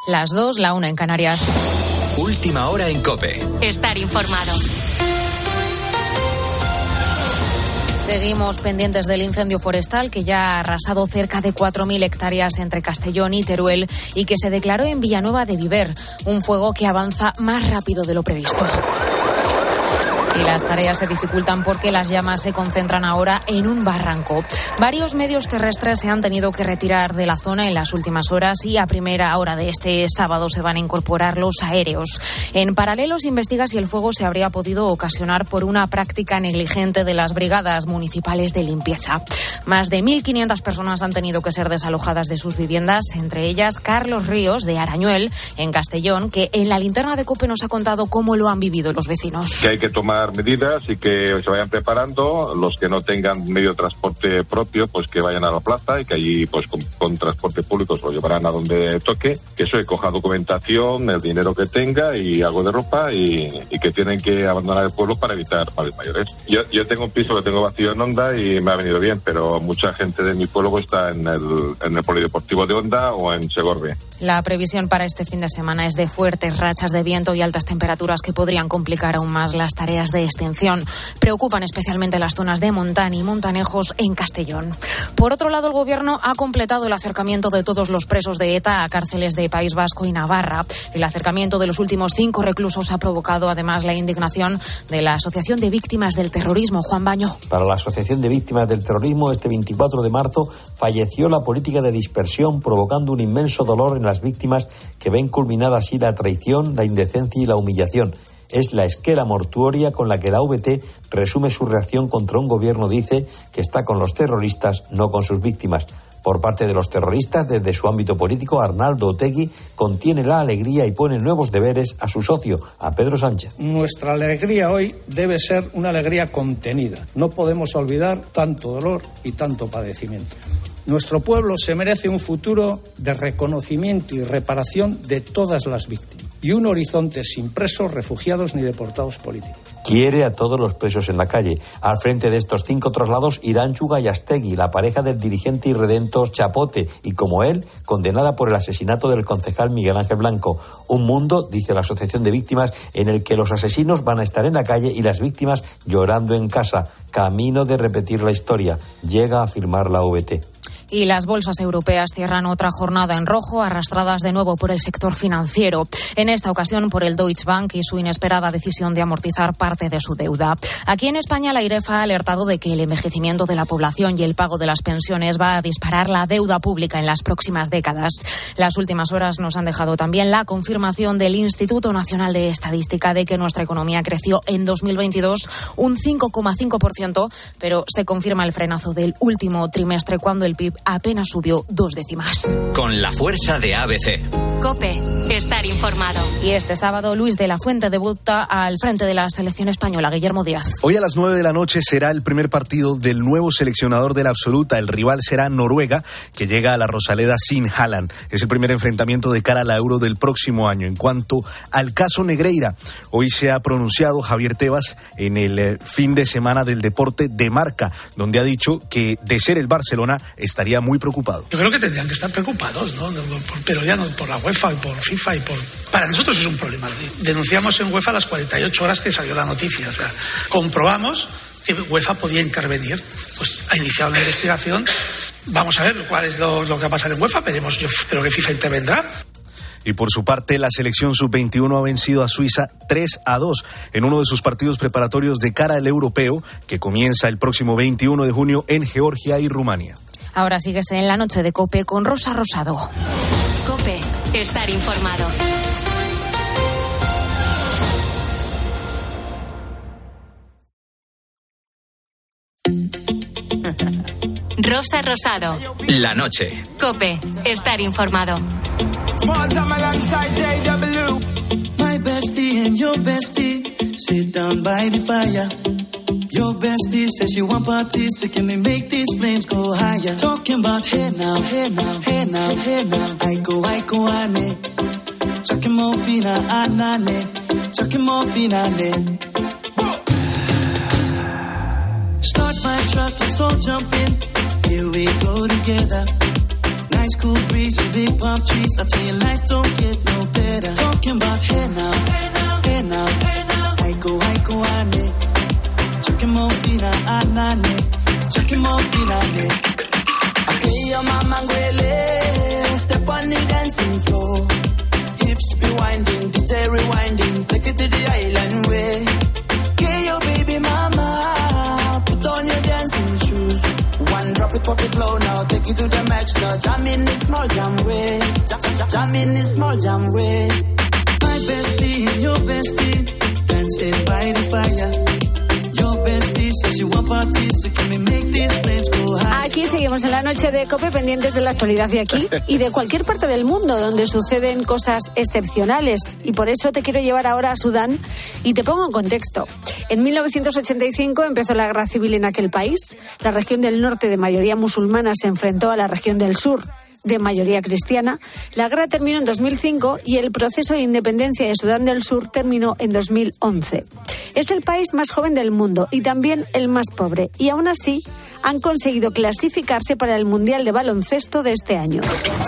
Las 2, la 1 en Canarias. Última hora en COPE. Estar informado. Seguimos pendientes del incendio forestal que ya ha arrasado cerca de 4.000 hectáreas entre Castellón y Teruel y que se declaró en Villanueva de Viver, un fuego que avanza más rápido de lo previsto. Y las tareas se dificultan porque las llamas se concentran ahora en un barranco. Varios medios terrestres se han tenido que retirar de la zona en las últimas horas y a primera hora de este sábado se van a incorporar los aéreos. En paralelo se investiga si el fuego se habría podido ocasionar por una práctica negligente de las brigadas municipales de limpieza. Más de 1.500 personas han tenido que ser desalojadas de sus viviendas, entre ellas Carlos Ríos, de Arañuel, en Castellón, que en la linterna de COPE nos ha contado cómo lo han vivido los vecinos. Que hay que tomar medidas y que se vayan preparando. Los que no tengan medio de transporte propio, pues que vayan a la plaza y que allí pues con transporte público se lo llevarán a donde toque. Que eso, que coja documentación, el dinero que tenga y algo de ropa y que tienen que abandonar el pueblo para evitar males mayores. Yo tengo un piso que tengo vacío en Onda y me ha venido bien, pero mucha gente de mi pueblo está en el polideportivo de Onda o en Segorbe. La previsión para este fin de semana es de fuertes rachas de viento y altas temperaturas que podrían complicar aún más las tareas de extinción. Preocupan especialmente las zonas de Montán y Montanejos en Castellón. Por otro lado, el Gobierno ha completado el acercamiento de todos los presos de ETA a cárceles de País Vasco y Navarra. El acercamiento de los últimos 5 reclusos ha provocado además la indignación de la Asociación de Víctimas del Terrorismo. Juan Baño. Para la Asociación de Víctimas del Terrorismo, este 24 de marzo falleció la política de dispersión, provocando un inmenso dolor en las víctimas que ven culminada así la traición, la indecencia y la humillación. Es la esquela mortuoria con la que la AVT resume su reacción contra un gobierno, dice, que está con los terroristas, no con sus víctimas. Por parte de los terroristas, desde su ámbito político, Arnaldo Otegi contiene la alegría y pone nuevos deberes a su socio, a Pedro Sánchez. Nuestra alegría hoy debe ser una alegría contenida. No podemos olvidar tanto dolor y tanto padecimiento. Nuestro pueblo se merece un futuro de reconocimiento y reparación de todas las víctimas y un horizonte sin presos, refugiados ni deportados políticos. Quiere a todos los presos en la calle. Al frente de estos 5 traslados, Irantxu Gallastegui, la pareja del dirigente irredento Chapote, y como él, condenada por el asesinato del concejal Miguel Ángel Blanco. Un mundo, dice la Asociación de Víctimas, en el que los asesinos van a estar en la calle y las víctimas llorando en casa. Camino de repetir la historia, llega a afirmar la AVT. Y las bolsas europeas cierran otra jornada en rojo, arrastradas de nuevo por el sector financiero. En esta ocasión por el Deutsche Bank y su inesperada decisión de amortizar parte de su deuda. Aquí en España, la IREF ha alertado de que el envejecimiento de la población y el pago de las pensiones va a disparar la deuda pública en las próximas décadas. Las últimas horas nos han dejado también la confirmación del Instituto Nacional de Estadística de que nuestra economía creció en 2022 un 5,5%, pero se confirma el frenazo del último trimestre cuando el PIB apenas subió 2 décimas. Con la fuerza de ABC. COPE, estar informado. Y este sábado, Luis de la Fuente debuta al frente de la selección española, Guillermo Díaz. Hoy a las 9 de la noche será el primer partido del nuevo seleccionador de la absoluta. El rival será Noruega, que llega a la Rosaleda sin Haaland. Es el primer enfrentamiento de cara a la Euro del próximo año. En cuanto al caso Negreira, hoy se ha pronunciado Javier Tebas en el fin de semana del deporte de Marca, donde ha dicho que, de ser el Barcelona, estaría muy preocupado. Yo creo que tendrían que estar preocupados, ¿no? Pero ya no por la UEFA y por FIFA y por... Para nosotros es un problema. Denunciamos en UEFA las 48 horas que salió la noticia. O sea, comprobamos que UEFA podía intervenir. Pues ha iniciado la investigación. Vamos a ver cuál es lo que va a pasar en UEFA. Veremos, yo creo que FIFA intervendrá. Y por su parte, la selección sub-21 ha vencido a Suiza 3-2 en uno de sus partidos preparatorios de cara al europeo, que comienza el próximo 21 de junio en Georgia y Rumania. Ahora síguese en la noche de COPE con Rosa Rosado. COPE, estar informado. Rosa Rosado. La noche. COPE, estar informado. My bestie and your bestie sit down by the fire. Your bestie says she want parties, so can we make these flames go higher? Talking about hey now, hey now, hey now, hey now. I go, ane. Chucking more fina, anane. Chucking more fina, ane. Start my truck, let's all jump in. Here we go together. Nice cool breeze and big palm trees. I tell you, life don't get Talking about hey now, hey now, I go, ane. Chucky mo fina, anane. Chucky mo fina, ne. Okay, your mama ngwele. Step on the dancing floor. Hips be winding, DJ rewinding. Take it to the island way. Okay, your baby mama. Put on your dancing shoes. One drop it, pop it low now. Take it to the max now. Jam in the small jam way. Jam in the small jam way. My bestie and your bestie dancing by the fire. Aquí seguimos en la noche de COPE, pendientes de la actualidad de aquí y de cualquier parte del mundo donde suceden cosas excepcionales. Y por eso te quiero llevar ahora a Sudán y te pongo en contexto. En 1985 empezó la guerra civil en aquel país. La región del norte, de mayoría musulmana, se enfrentó a la región del sur, de mayoría cristiana. La guerra terminó en 2005 y el proceso de independencia de Sudán del Sur terminó en 2011. Es el país más joven del mundo y también el más pobre, y aún así han conseguido clasificarse para el Mundial de Baloncesto de este año.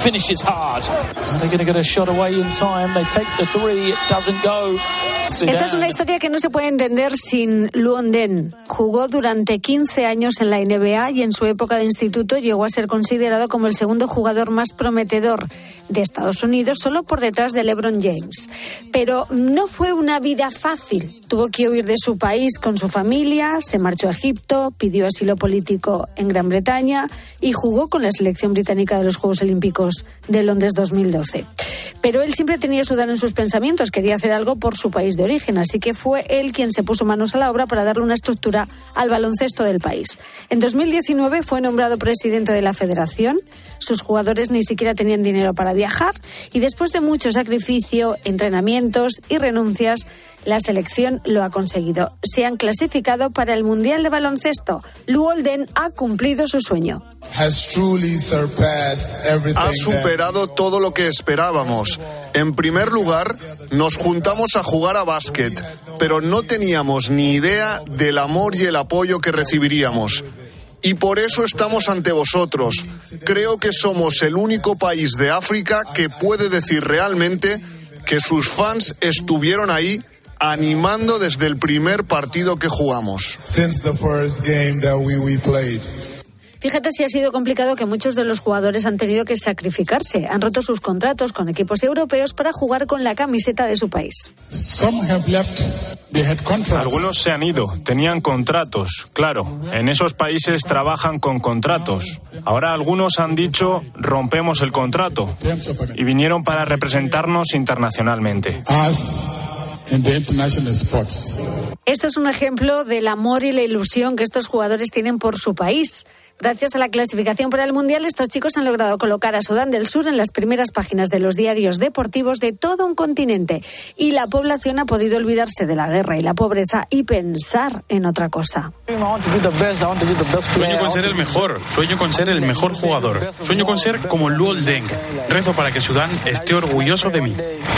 Esta es una historia que no se puede entender sin Luol Deng. Jugó durante 15 años en la NBA y en su época de instituto llegó a ser considerado como el segundo jugador más prometedor de Estados Unidos, solo por detrás de LeBron James. Pero no fue una vida fácil. Tuvo que huir de su país con su familia, se marchó a Egipto, pidió asilo político en Gran Bretaña y jugó con la selección británica de los Juegos Olímpicos de Londres 2012. Pero él siempre tenía Sudán en sus pensamientos, quería hacer algo por su país de origen, así que fue él quien se puso manos a la obra para darle una estructura al baloncesto del país. En 2019 fue nombrado presidente de la federación. Sus jugadores ni siquiera tenían dinero para viajar y después de mucho sacrificio, entrenamientos y renuncias, la selección lo ha conseguido. Se han clasificado para el Mundial de Baloncesto. Luol Deng ha cumplido su sueño. Ha superado todo lo que esperábamos. En primer lugar, nos juntamos a jugar a básquet, pero no teníamos ni idea del amor y el apoyo que recibiríamos. Y por eso estamos ante vosotros. Creo que somos el único país de África que puede decir realmente que sus fans estuvieron ahí animando desde el primer partido que jugamos. Fíjate si ha sido complicado que muchos de los jugadores han tenido que sacrificarse. Han roto sus contratos con equipos europeos para jugar con la camiseta de su país. Algunos se han ido, tenían contratos, claro. En esos países trabajan con contratos. Ahora algunos han dicho, rompemos el contrato. Y vinieron para representarnos internacionalmente. Esto es un ejemplo del amor y la ilusión que estos jugadores tienen por su país. Gracias a la clasificación para el Mundial, estos chicos han logrado colocar a Sudán del Sur en las primeras páginas de los diarios deportivos de todo un continente. Y la población ha podido olvidarse de la guerra y la pobreza y pensar en otra cosa. Sueño con ser el mejor, sueño con ser el mejor jugador, sueño con ser como Luol Deng. Rezo para que Sudán esté orgulloso de mí.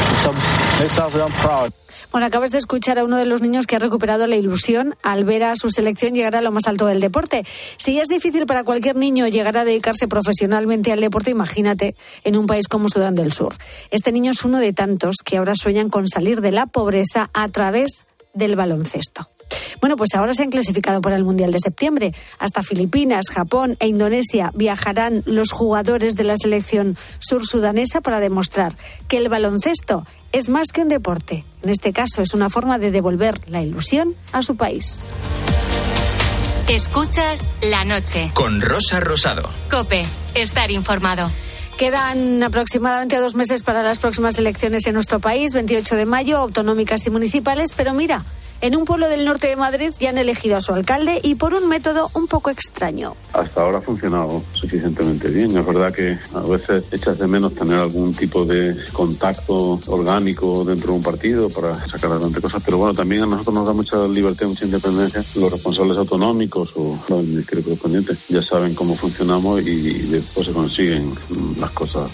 Bueno, acabas de escuchar a uno de los niños que ha recuperado la ilusión al ver a su selección llegar a lo más alto del deporte. Si ya es difícil para cualquier niño llegar a dedicarse profesionalmente al deporte, imagínate en un país como Sudán del Sur. Este niño es uno de tantos que ahora sueñan con salir de la pobreza a través del baloncesto. Bueno, pues ahora se han clasificado para el Mundial de septiembre. Hasta Filipinas, Japón e Indonesia viajarán los jugadores de la selección sursudanesa para demostrar que el baloncesto es más que un deporte. En este caso es una forma de devolver la ilusión a su país. Escuchas La Noche con Rosa Rosado. COPE, estar informado. Quedan aproximadamente 2 meses para las próximas elecciones en nuestro país, 28 de mayo, autonómicas y municipales, pero mira, en un pueblo del norte de Madrid ya han elegido a su alcalde y por un método un poco extraño. Hasta ahora ha funcionado suficientemente bien. Es verdad que a veces echas de menos tener algún tipo de contacto orgánico dentro de un partido para sacar adelante cosas, pero bueno, también a nosotros nos da mucha libertad, mucha independencia. Los responsables autonómicos o los ministerios correspondientes ya saben cómo funcionamos y después se consiguen las cosas.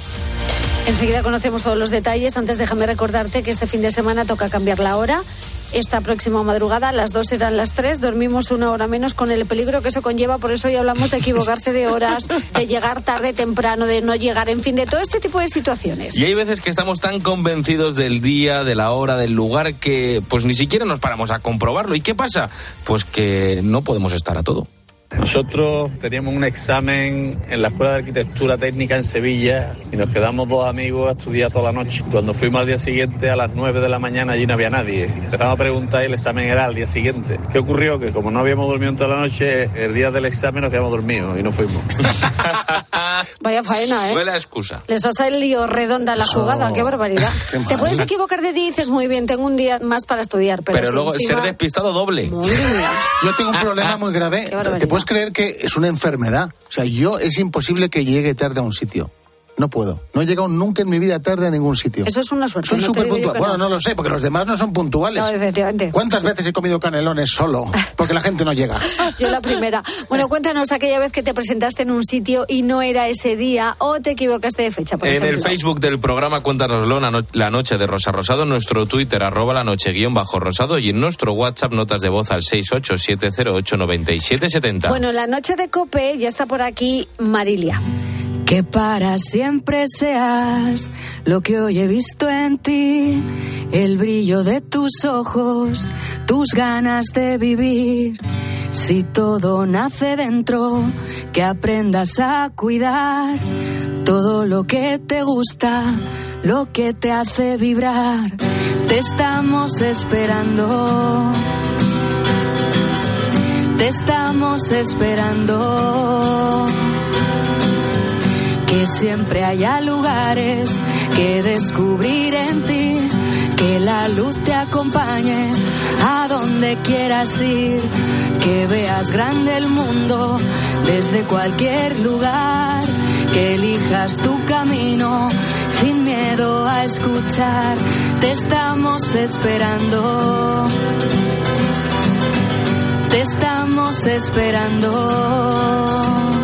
Enseguida conocemos todos los detalles. Antes déjame recordarte que este fin de semana toca cambiar la hora. esta próxima madrugada. Las 2 serán las 3. Dormimos 1 hora menos con el peligro que eso conlleva. Por eso hoy hablamos de equivocarse de horas, de llegar tarde, temprano, de no llegar, en fin, de todo este tipo de situaciones. Y hay veces que estamos tan convencidos del día, de la hora, del lugar, que pues ni siquiera nos paramos a comprobarlo. ¿Y qué pasa? Pues que no podemos estar a todo. Nosotros teníamos un examen en la Escuela de Arquitectura Técnica en Sevilla y nos quedamos 2 amigos a estudiar toda la noche. Cuando fuimos al día siguiente a las 9 de la mañana allí no había nadie. Empezamos a preguntar y el examen era al día siguiente. ¿Qué ocurrió? Que como no habíamos dormido en toda la noche, el día del examen nos quedamos dormidos y no fuimos. Vaya faena, ¿eh? Fue la excusa. Les ha salido redonda la jugada, qué barbaridad. Te puedes equivocar de día y dices, muy bien, tengo un día más para estudiar. Pero luego encima... ser despistado doble. Yo tengo un problema muy grave. ¿Te puedes creer que es una enfermedad? O sea, es imposible que llegue tarde a un sitio. No puedo. No he llegado nunca en mi vida tarde a ningún sitio. Eso es una suerte. Soy súper puntual. Bueno, no lo sé, porque los demás no son puntuales. No, efectivamente. ¿Cuántas veces he comido canelones solo? Porque la gente no llega. Yo la primera. Bueno, cuéntanos aquella vez que te presentaste en un sitio y no era ese día o te equivocaste de fecha, por ejemplo. En el Facebook del programa Cuéntanoslo, La Noche de Rosa Rosado, en nuestro Twitter, @lanoche_rosado, y en nuestro WhatsApp, notas de voz al 687089770. Bueno, la noche de COPE ya está por aquí Marilia. Que para siempre seas lo que hoy he visto en ti, el brillo de tus ojos, tus ganas de vivir. Si todo nace dentro, que aprendas a cuidar todo lo que te gusta, lo que te hace vibrar. Te estamos esperando. Te estamos esperando. Que siempre haya lugares que descubrir en ti, que la luz te acompañe a donde quieras ir, que veas grande el mundo desde cualquier lugar, que elijas tu camino sin miedo a escuchar. Te estamos esperando. Te estamos esperando.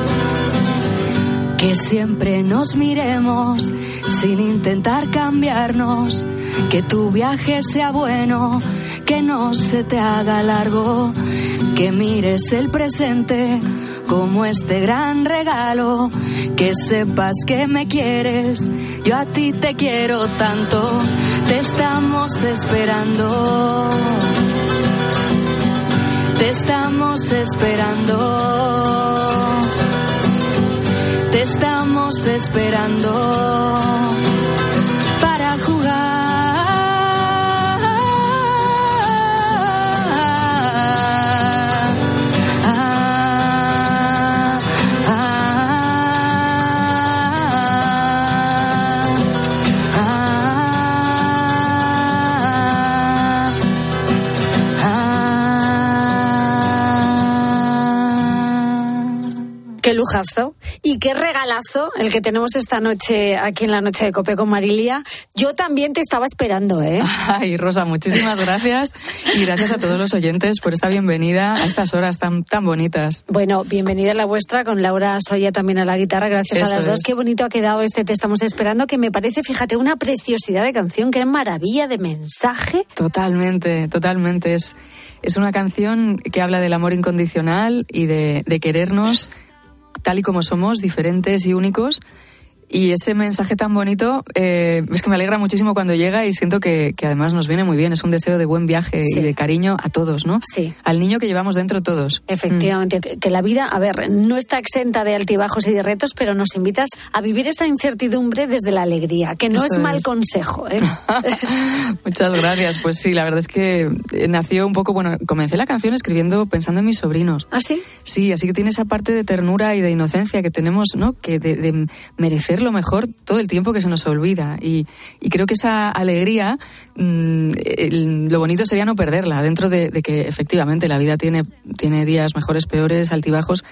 Que siempre nos miremos sin intentar cambiarnos, que tu viaje sea bueno, que no se te haga largo, que mires el presente como este gran regalo, que sepas que me quieres, yo a ti te quiero tanto. Te estamos esperando. Te estamos esperando. Te estamos esperando para jugar. Qué lujazo y qué regalazo el que tenemos esta noche aquí en la noche de COPE con Marilia. Yo también te estaba esperando, ¿eh? Ay, Rosa, muchísimas gracias y gracias a todos los oyentes por esta bienvenida a estas horas tan bonitas. Bueno, bienvenida a la vuestra con Laura Soya también a la guitarra, gracias Eso a las dos. Es. Qué bonito ha quedado este Te estamos esperando, que me parece, fíjate, una preciosidad de canción, qué maravilla de mensaje. Totalmente. Es una canción que habla del amor incondicional y de querernos tal y como somos, diferentes y únicos. Y ese mensaje tan bonito es que me alegra muchísimo cuando llega y siento que además nos viene muy bien. Es un deseo de buen viaje y de cariño a todos, ¿no? Sí. Al niño que llevamos dentro todos. Efectivamente, que la vida, a ver, no está exenta de altibajos y de retos, pero nos invitas a vivir esa incertidumbre desde la alegría, que no es mal consejo, ¿eh? Muchas gracias. Pues sí, la verdad es que nació un poco, comencé la canción escribiendo pensando en mis sobrinos. ¿Ah, sí? Sí, así que tiene esa parte de ternura y de inocencia que tenemos, ¿no? Que de merecer lo mejor todo el tiempo que se nos olvida, y creo que esa alegría lo bonito sería no perderla, dentro de que efectivamente la vida tiene días mejores, peores, altibajos,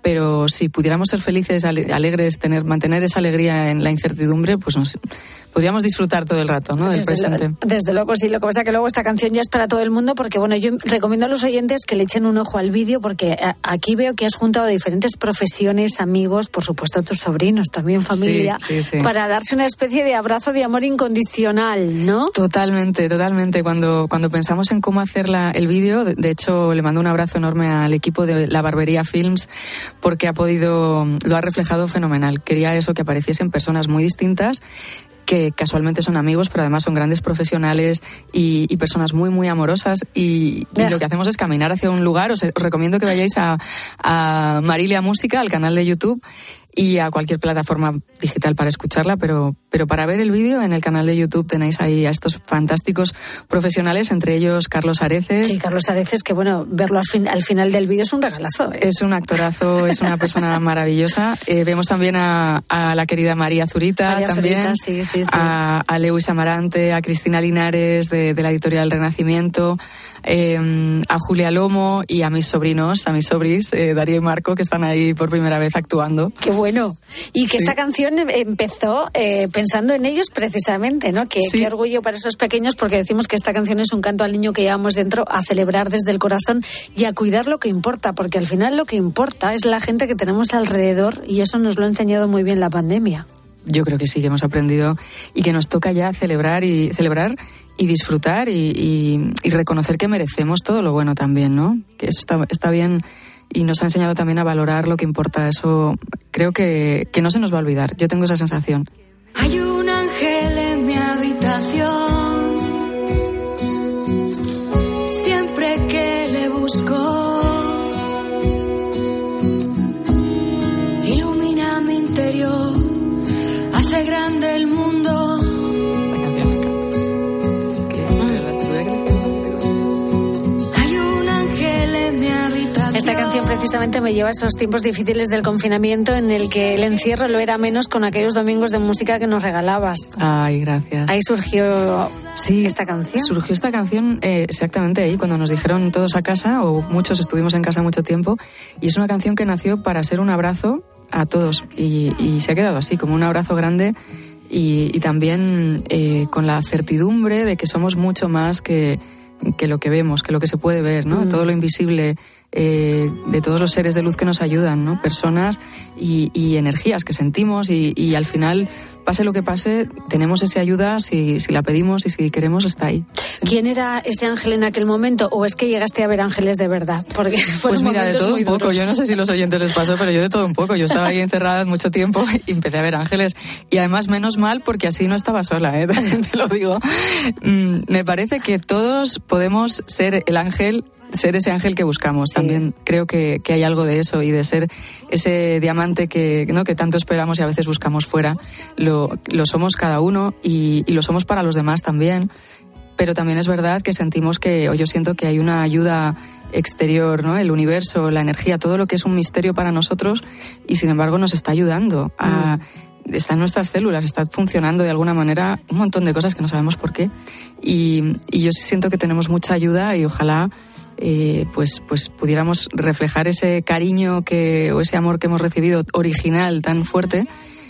pero si pudiéramos ser felices, alegres, mantener esa alegría en la incertidumbre, pues podríamos disfrutar todo el rato, ¿no? Del presente. Desde luego, sí. Lo que pasa es que luego esta canción ya es para todo el mundo, porque bueno, yo recomiendo a los oyentes que le echen un ojo al vídeo, porque aquí veo que has juntado diferentes profesiones, amigos, por supuesto tus sobrinos, también familia, sí. para darse una especie de abrazo de amor incondicional, ¿no? Totalmente. Cuando pensamos en cómo hacer el vídeo, de hecho le mando un abrazo enorme al equipo de La Barbería Films, porque lo ha reflejado fenomenal. Quería eso, que apareciesen personas muy distintas, que casualmente son amigos, pero además son grandes profesionales y personas muy, muy amorosas. Y lo que hacemos es caminar hacia un lugar. Os recomiendo que vayáis a Marilia Música, al canal de YouTube, y a cualquier plataforma digital para escucharla, pero para ver el vídeo en el canal de YouTube tenéis ahí a estos fantásticos profesionales, entre ellos Carlos Areces. Sí, Carlos Areces, que bueno, verlo al final del vídeo es un regalazo, ¿eh? Es un actorazo, es una persona maravillosa. Vemos también a la querida María Zurita, también, Zurita, sí. A Lewis Amarante, a Cristina Linares de la editorial Renacimiento, a Julia Lomo y a mis sobris, Darío y Marco, que están ahí por primera vez actuando. ¡Qué bueno! Y que esta canción empezó pensando en ellos precisamente, ¿no? Qué orgullo para esos pequeños, porque decimos que esta canción es un canto al niño que llevamos dentro, a celebrar desde el corazón y a cuidar lo que importa, porque al final lo que importa es la gente que tenemos alrededor, y eso nos lo ha enseñado muy bien la pandemia. Yo creo que sí, que hemos aprendido y que nos toca ya celebrar y disfrutar y reconocer que merecemos todo lo bueno también, ¿no? Que eso está bien, y nos ha enseñado también a valorar lo que importa. Eso creo que no se nos va a olvidar. Yo tengo esa sensación. Hay un ángel en mi habitación, siempre que le busco, ilumina mi interior, hace grande el mundo. Esta canción me encanta. Es que hay un ángel en mi habitación. Esta canción precisamente me lleva a esos tiempos difíciles del confinamiento, en el que el encierro lo era menos con aquellos domingos de música que nos regalabas. Ay, gracias. Ahí surgió esta canción. Surgió esta canción exactamente ahí, cuando nos dijeron todos a casa, o muchos estuvimos en casa mucho tiempo, y es una canción que nació para ser un abrazo a todos, y se ha quedado así, como un abrazo grande, y también con la certidumbre de que somos mucho más que lo que vemos, que lo que se puede ver, ¿no? Todo lo invisible, de todos los seres de luz que nos ayudan, ¿no? Personas y energías que sentimos, y al final, pase lo que pase, tenemos esa ayuda si la pedimos, y si queremos, está ahí. Sí. ¿Quién era ese ángel en aquel momento? ¿O es que llegaste a ver ángeles de verdad? Porque pues mira, de todo un poco. Yo no sé si los oyentes les pasó, pero yo de todo un poco. Yo estaba ahí encerrada mucho tiempo y empecé a ver ángeles. Y además, menos mal, porque así no estaba sola, te lo digo. Me parece que todos podemos ser el ángel, ser ese ángel que buscamos. Sí. También creo que hay algo de eso, y de ser ese diamante que tanto esperamos y a veces buscamos fuera. Lo somos cada uno, y lo somos para los demás también. Pero también es verdad que sentimos o yo siento que hay una ayuda exterior, ¿no? El universo, la energía, todo lo que es un misterio para nosotros, y sin embargo nos está ayudando está en nuestras células, está funcionando de alguna manera un montón de cosas que no sabemos por qué. Y yo sí siento que tenemos mucha ayuda, y ojalá pues pudiéramos reflejar ese cariño o ese amor que hemos recibido original tan fuerte,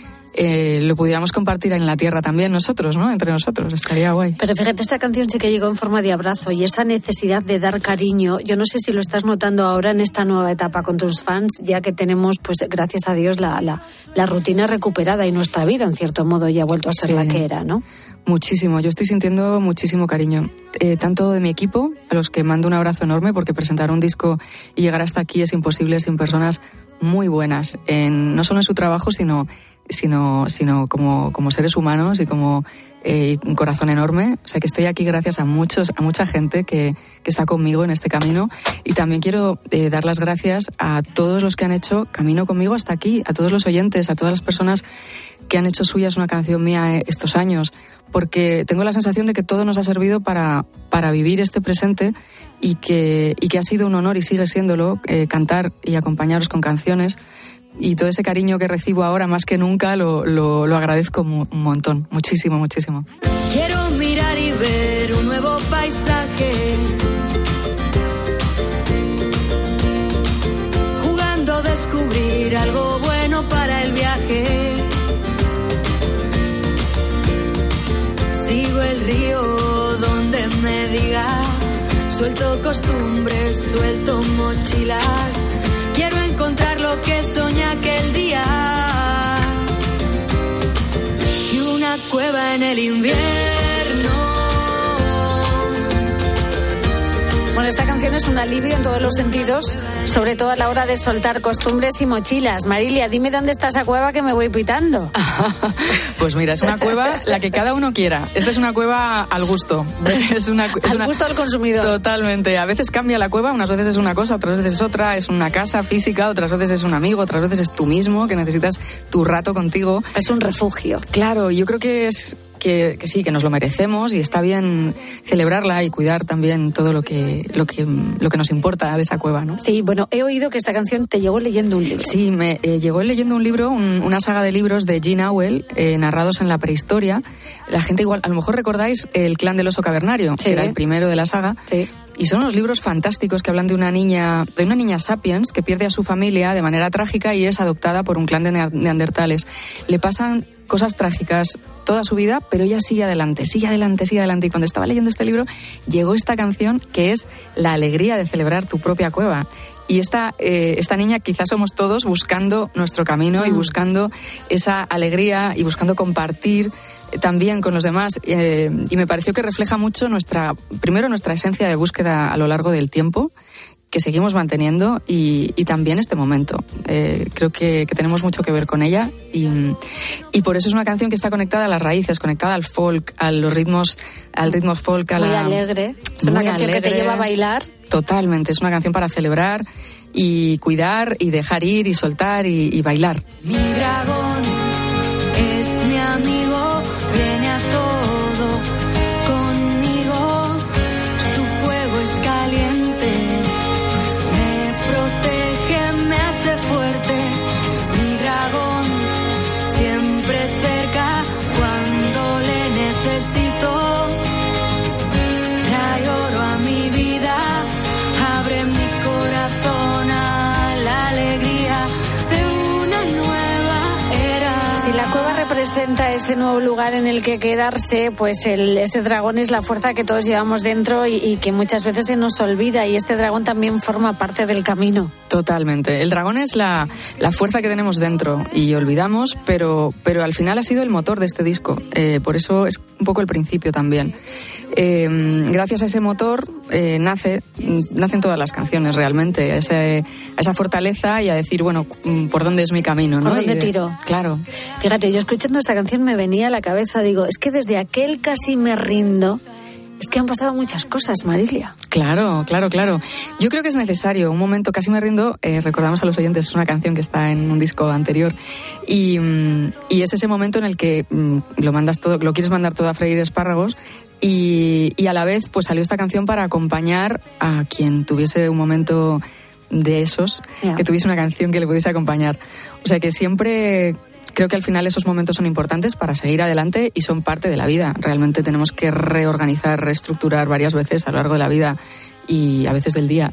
lo pudiéramos compartir en la tierra también nosotros, ¿no? Entre nosotros, estaría guay. Pero fíjate, esta canción sí que llegó en forma de abrazo, y esa necesidad de dar cariño, yo no sé si lo estás notando ahora en esta nueva etapa con tus fans, ya que tenemos, pues gracias a Dios, la rutina recuperada, y nuestra vida, en cierto modo, ya ha vuelto a ser la que era, ¿no? Muchísimo, yo estoy sintiendo muchísimo cariño, tanto de mi equipo, a los que mando un abrazo enorme, porque presentar un disco y llegar hasta aquí es imposible sin personas muy buenas, no solo en su trabajo, sino como seres humanos, y como un corazón enorme. O sea, que estoy aquí gracias a mucha gente que está conmigo en este camino. Y también quiero dar las gracias a todos los que han hecho camino conmigo hasta aquí, a todos los oyentes, a todas las personas que han hecho suyas una canción mía estos años, porque tengo la sensación de que todo nos ha servido para vivir este presente, y que ha sido un honor, y sigue siéndolo, cantar y acompañaros con canciones. Y todo ese cariño que recibo ahora más que nunca lo agradezco un montón, muchísimo, muchísimo. Quiero mirar y ver un nuevo paisaje, jugando de descubrir algo bueno para el viaje. Sigo el río donde me diga, suelto costumbres, suelto mochilas. Quiero encontrar lo que soñé aquel día. Y una cueva en el invierno. Bueno, esta canción es un alivio en todos los sentidos, sobre todo a la hora de soltar costumbres y mochilas. Marilia, dime dónde está esa cueva que me voy pitando. Pues mira, es una cueva la que cada uno quiera. Esta es una cueva al gusto. Al gusto del consumidor. Totalmente. A veces cambia la cueva, unas veces es una cosa, otras veces es otra. Es una casa física, otras veces es un amigo, otras veces es tú mismo, que necesitas tu rato contigo. Es un refugio. Claro, yo creo que es... Que sí, que nos lo merecemos y está bien celebrarla y cuidar también todo lo que nos importa de esa cueva, ¿no? Sí, bueno, he oído que esta canción te llegó leyendo un libro. Sí, me llegó leyendo un libro, una saga de libros de Gene Auel, narrados en la prehistoria. La gente igual, a lo mejor recordáis El clan del oso cavernario, sí, que era el primero de la saga. Sí. Y son unos libros fantásticos que hablan de una niña sapiens que pierde a su familia de manera trágica y es adoptada por un clan de neandertales. Le pasan cosas trágicas toda su vida, pero ella sigue adelante, sigue adelante, sigue adelante. Y cuando estaba leyendo este libro, llegó esta canción que es la alegría de celebrar tu propia cueva. Y esta niña quizás somos todos buscando nuestro camino y buscando esa alegría y buscando compartir también con los demás. Y me pareció que refleja mucho nuestra esencia de búsqueda a lo largo del tiempo, que seguimos manteniendo, y también este momento. Creo que tenemos mucho que ver con ella y por eso es una canción que está conectada a las raíces, conectada al folk, al ritmo folk. Muy alegre. Es una canción que te lleva a bailar. Totalmente, es una canción para celebrar y cuidar y dejar ir y soltar y bailar. Mi dragón es mi amigo, viene a todo conmigo, su fuego es caliente, me protege, me hace fuerte. Mi dragón siempre cerca cuando le necesito, trae oro a mi vida, abre mi corazón a la alegría de una nueva era. Si la cueva representa ese nuevo lugar en el que quedarse, pues ese dragón es la fuerza que todos llevamos dentro y que muchas veces se nos olvida, y este dragón también forma parte del camino. Totalmente. El dragón es la fuerza que tenemos dentro y olvidamos, pero al final ha sido el motor de este disco. Por eso es un poco el principio también. Gracias a ese motor nacen todas las canciones realmente, a esa fortaleza y a decir, bueno, ¿por dónde es mi camino, no? ¿Por dónde tiro? Claro. Fíjate, yo escuchando esta canción me venía a la cabeza, digo, es que desde aquel Casi me rindo, es que han pasado muchas cosas, Marilia. Claro. Yo creo que es necesario un momento. Casi me rindo, recordamos a los oyentes, es una canción que está en un disco anterior y es ese momento en el que lo quieres mandar todo a freír espárragos y a la vez pues salió esta canción para acompañar a quien tuviese un momento de esos, que tuviese una canción que le pudiese acompañar. O sea que siempre... Creo que al final esos momentos son importantes para seguir adelante y son parte de la vida. Realmente tenemos que reorganizar, reestructurar varias veces a lo largo de la vida y a veces del día.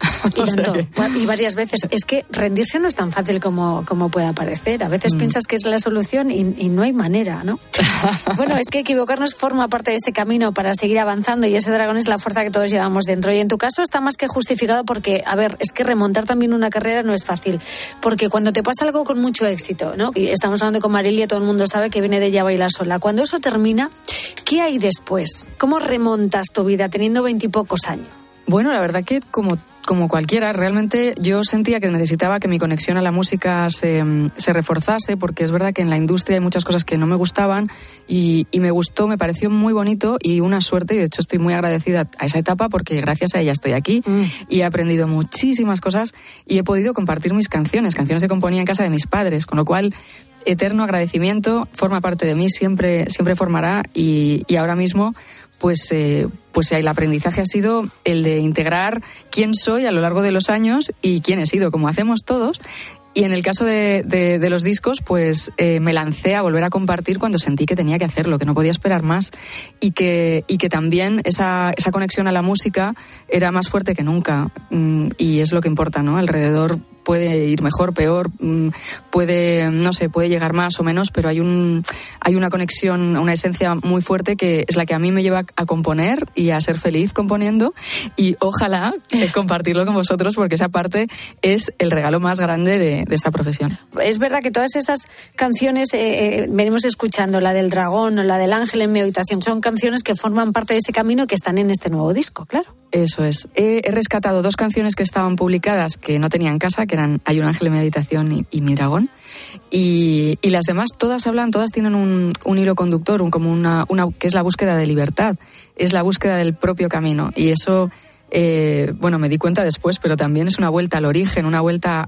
Y varias veces. Es que rendirse no es tan fácil como pueda parecer. A veces piensas que es la solución y no hay manera, ¿no? Bueno, es que equivocarnos forma parte de ese camino para seguir avanzando, y ese dragón es la fuerza que todos llevamos dentro. Y en tu caso está más que justificado porque, a ver, es que remontar también una carrera no es fácil. Porque cuando te pasa algo con mucho éxito, ¿no? Y estamos hablando con Marilia, todo el mundo sabe que viene de Ya Baila Sola. Cuando eso termina, ¿qué hay después? ¿Cómo remontas tu vida teniendo 20 y pocos años? Bueno, la verdad que como cualquiera, realmente yo sentía que necesitaba que mi conexión a la música se reforzase, porque es verdad que en la industria hay muchas cosas que no me gustaban y me gustó, me pareció muy bonito y una suerte, y de hecho estoy muy agradecida a esa etapa porque gracias a ella estoy aquí y he aprendido muchísimas cosas y he podido compartir mis canciones que componía en casa de mis padres, con lo cual eterno agradecimiento, forma parte de mí, siempre formará y ahora mismo pues el aprendizaje ha sido el de integrar quién soy a lo largo de los años y quién he sido, como hacemos todos. Y en el caso de los discos, pues me lancé a volver a compartir cuando sentí que tenía que hacerlo, que no podía esperar más y que también esa conexión a la música era más fuerte que nunca y es lo que importa, ¿no? Alrededor puede ir mejor, peor, puede llegar más o menos, pero hay una conexión, una esencia muy fuerte que es la que a mí me lleva a componer y a ser feliz componiendo, y ojalá compartirlo con vosotros, porque esa parte es el regalo más grande de esta profesión. Es verdad que todas esas canciones venimos escuchando, la del dragón o la del ángel en mi habitación, son canciones que forman parte de ese camino y que están en este nuevo disco, claro. Eso es. He rescatado 2 canciones que estaban publicadas que no tenía en casa, que eran Hay un ángel en mi habitación y Mi dragón. Y las demás todas tienen un hilo conductor, como una que es la búsqueda de libertad, es la búsqueda del propio camino. Y eso, me di cuenta después, pero también es una vuelta al origen, una vuelta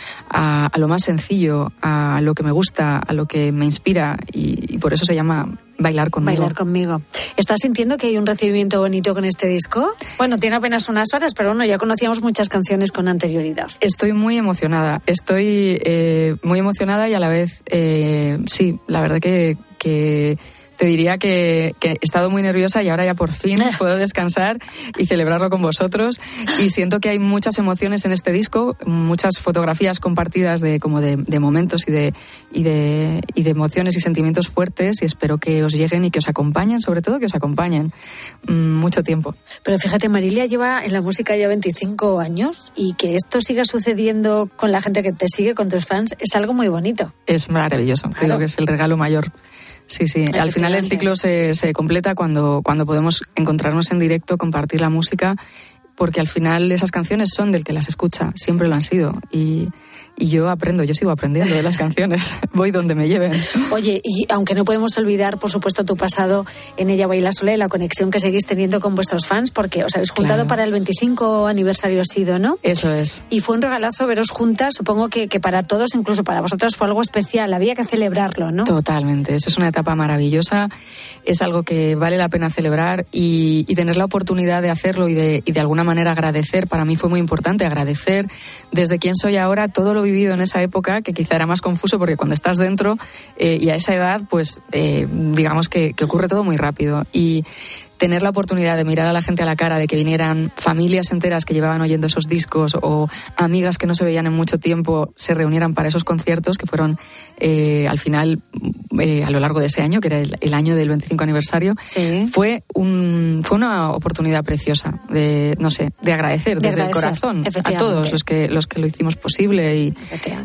a lo más sencillo, a lo que me gusta, a lo que me inspira, y por eso se llama Bailar conmigo. Bailar conmigo. ¿Estás sintiendo que hay un recibimiento bonito con este disco? Bueno, tiene apenas unas horas, pero bueno, ya conocíamos muchas canciones con anterioridad. Estoy muy emocionada. Muy emocionada y a la vez, sí, la verdad que te diría que he estado muy nerviosa y ahora ya por fin puedo descansar y celebrarlo con vosotros. Y siento que hay muchas emociones en este disco, muchas fotografías compartidas de momentos y de emociones y sentimientos fuertes, y espero que os lleguen y que os acompañen, sobre todo que os acompañen mucho tiempo. Pero fíjate, Marilia lleva en la música ya 25 años y que esto siga sucediendo con la gente que te sigue, con tus fans, es algo muy bonito. Es maravilloso, claro. Creo que es el regalo mayor. Sí, al final el ciclo se completa cuando podemos encontrarnos en directo, compartir la música, porque al final esas canciones son del que las escucha, siempre lo han sido, y yo sigo aprendiendo de las canciones, voy donde me lleven. Oye, y aunque no podemos olvidar, por supuesto, tu pasado en Ella baila sola y la conexión que seguís teniendo con vuestros fans, porque os habéis juntado para el 25 aniversario, ha sido, ¿no? Eso es. Y fue un regalazo veros juntas, supongo que para todos, incluso para vosotros, fue algo especial, había que celebrarlo, ¿no? Totalmente, eso es una etapa maravillosa, es algo que vale la pena celebrar, y tener la oportunidad de hacerlo y de alguna manera agradecer, para mí fue muy importante agradecer desde quién soy ahora todo lo vivido en esa época, que quizá era más confuso porque cuando estás dentro y a esa edad, pues digamos que ocurre todo muy rápido, y tener la oportunidad de mirar a la gente a la cara, de que vinieran familias enteras que llevaban oyendo esos discos, o amigas que no se veían en mucho tiempo, se reunieran para esos conciertos que fueron al final a lo largo de ese año, que era el año del 25 aniversario, sí. Fue una oportunidad preciosa de agradecer desde el corazón a todos los que lo hicimos posible,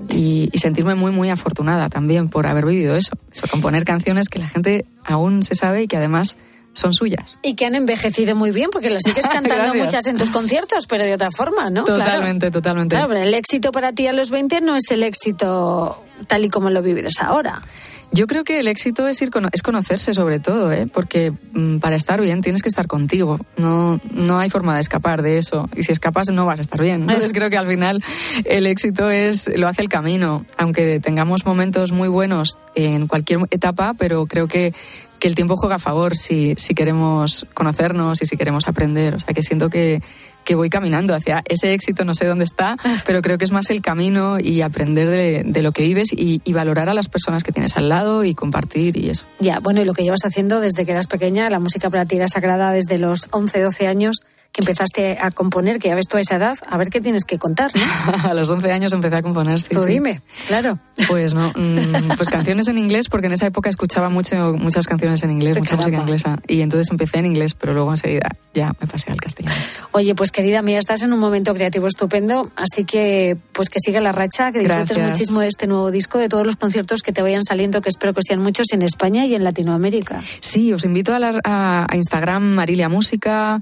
y sentirme muy muy afortunada también por haber vivido eso, componer canciones que la gente aún se sabe y que además son suyas. Y que han envejecido muy bien, porque lo sigues cantando muchas en tus conciertos, pero de otra forma, ¿no? Totalmente. Claro, pero el éxito para ti a los 20 no es el éxito tal y como lo vives ahora. Yo creo que el éxito es conocerse, sobre todo, porque para estar bien tienes que estar contigo. No hay forma de escapar de eso. Y si escapas no vas a estar bien. Entonces creo que al final el éxito lo hace el camino. Aunque tengamos momentos muy buenos en cualquier etapa, pero creo que el tiempo juega a favor si queremos conocernos y si queremos aprender. O sea, que siento que voy caminando hacia ese éxito, no sé dónde está, pero creo que es más el camino y aprender de lo que vives y valorar a las personas que tienes al lado y compartir y eso. Ya, bueno, y lo que llevas haciendo desde que eras pequeña, la música para ti era sagrada desde los 11, 12 años que empezaste a componer, que ya ves tú a esa edad, a ver qué tienes que contar, ¿no? A los 11 años empecé a componer, sí. Tú dime, claro. Pues no, pues canciones en inglés, porque en esa época escuchaba muchas canciones en inglés, mucha música inglesa, y entonces empecé en inglés, pero luego enseguida ya me pasé al castellano. Oye, pues querida mía, estás en un momento creativo estupendo, así que pues que siga la racha, que disfrutes muchísimo de este nuevo disco, de todos los conciertos que te vayan saliendo, que espero que sean muchos en España y en Latinoamérica. Sí, os invito a Instagram Marilia Música,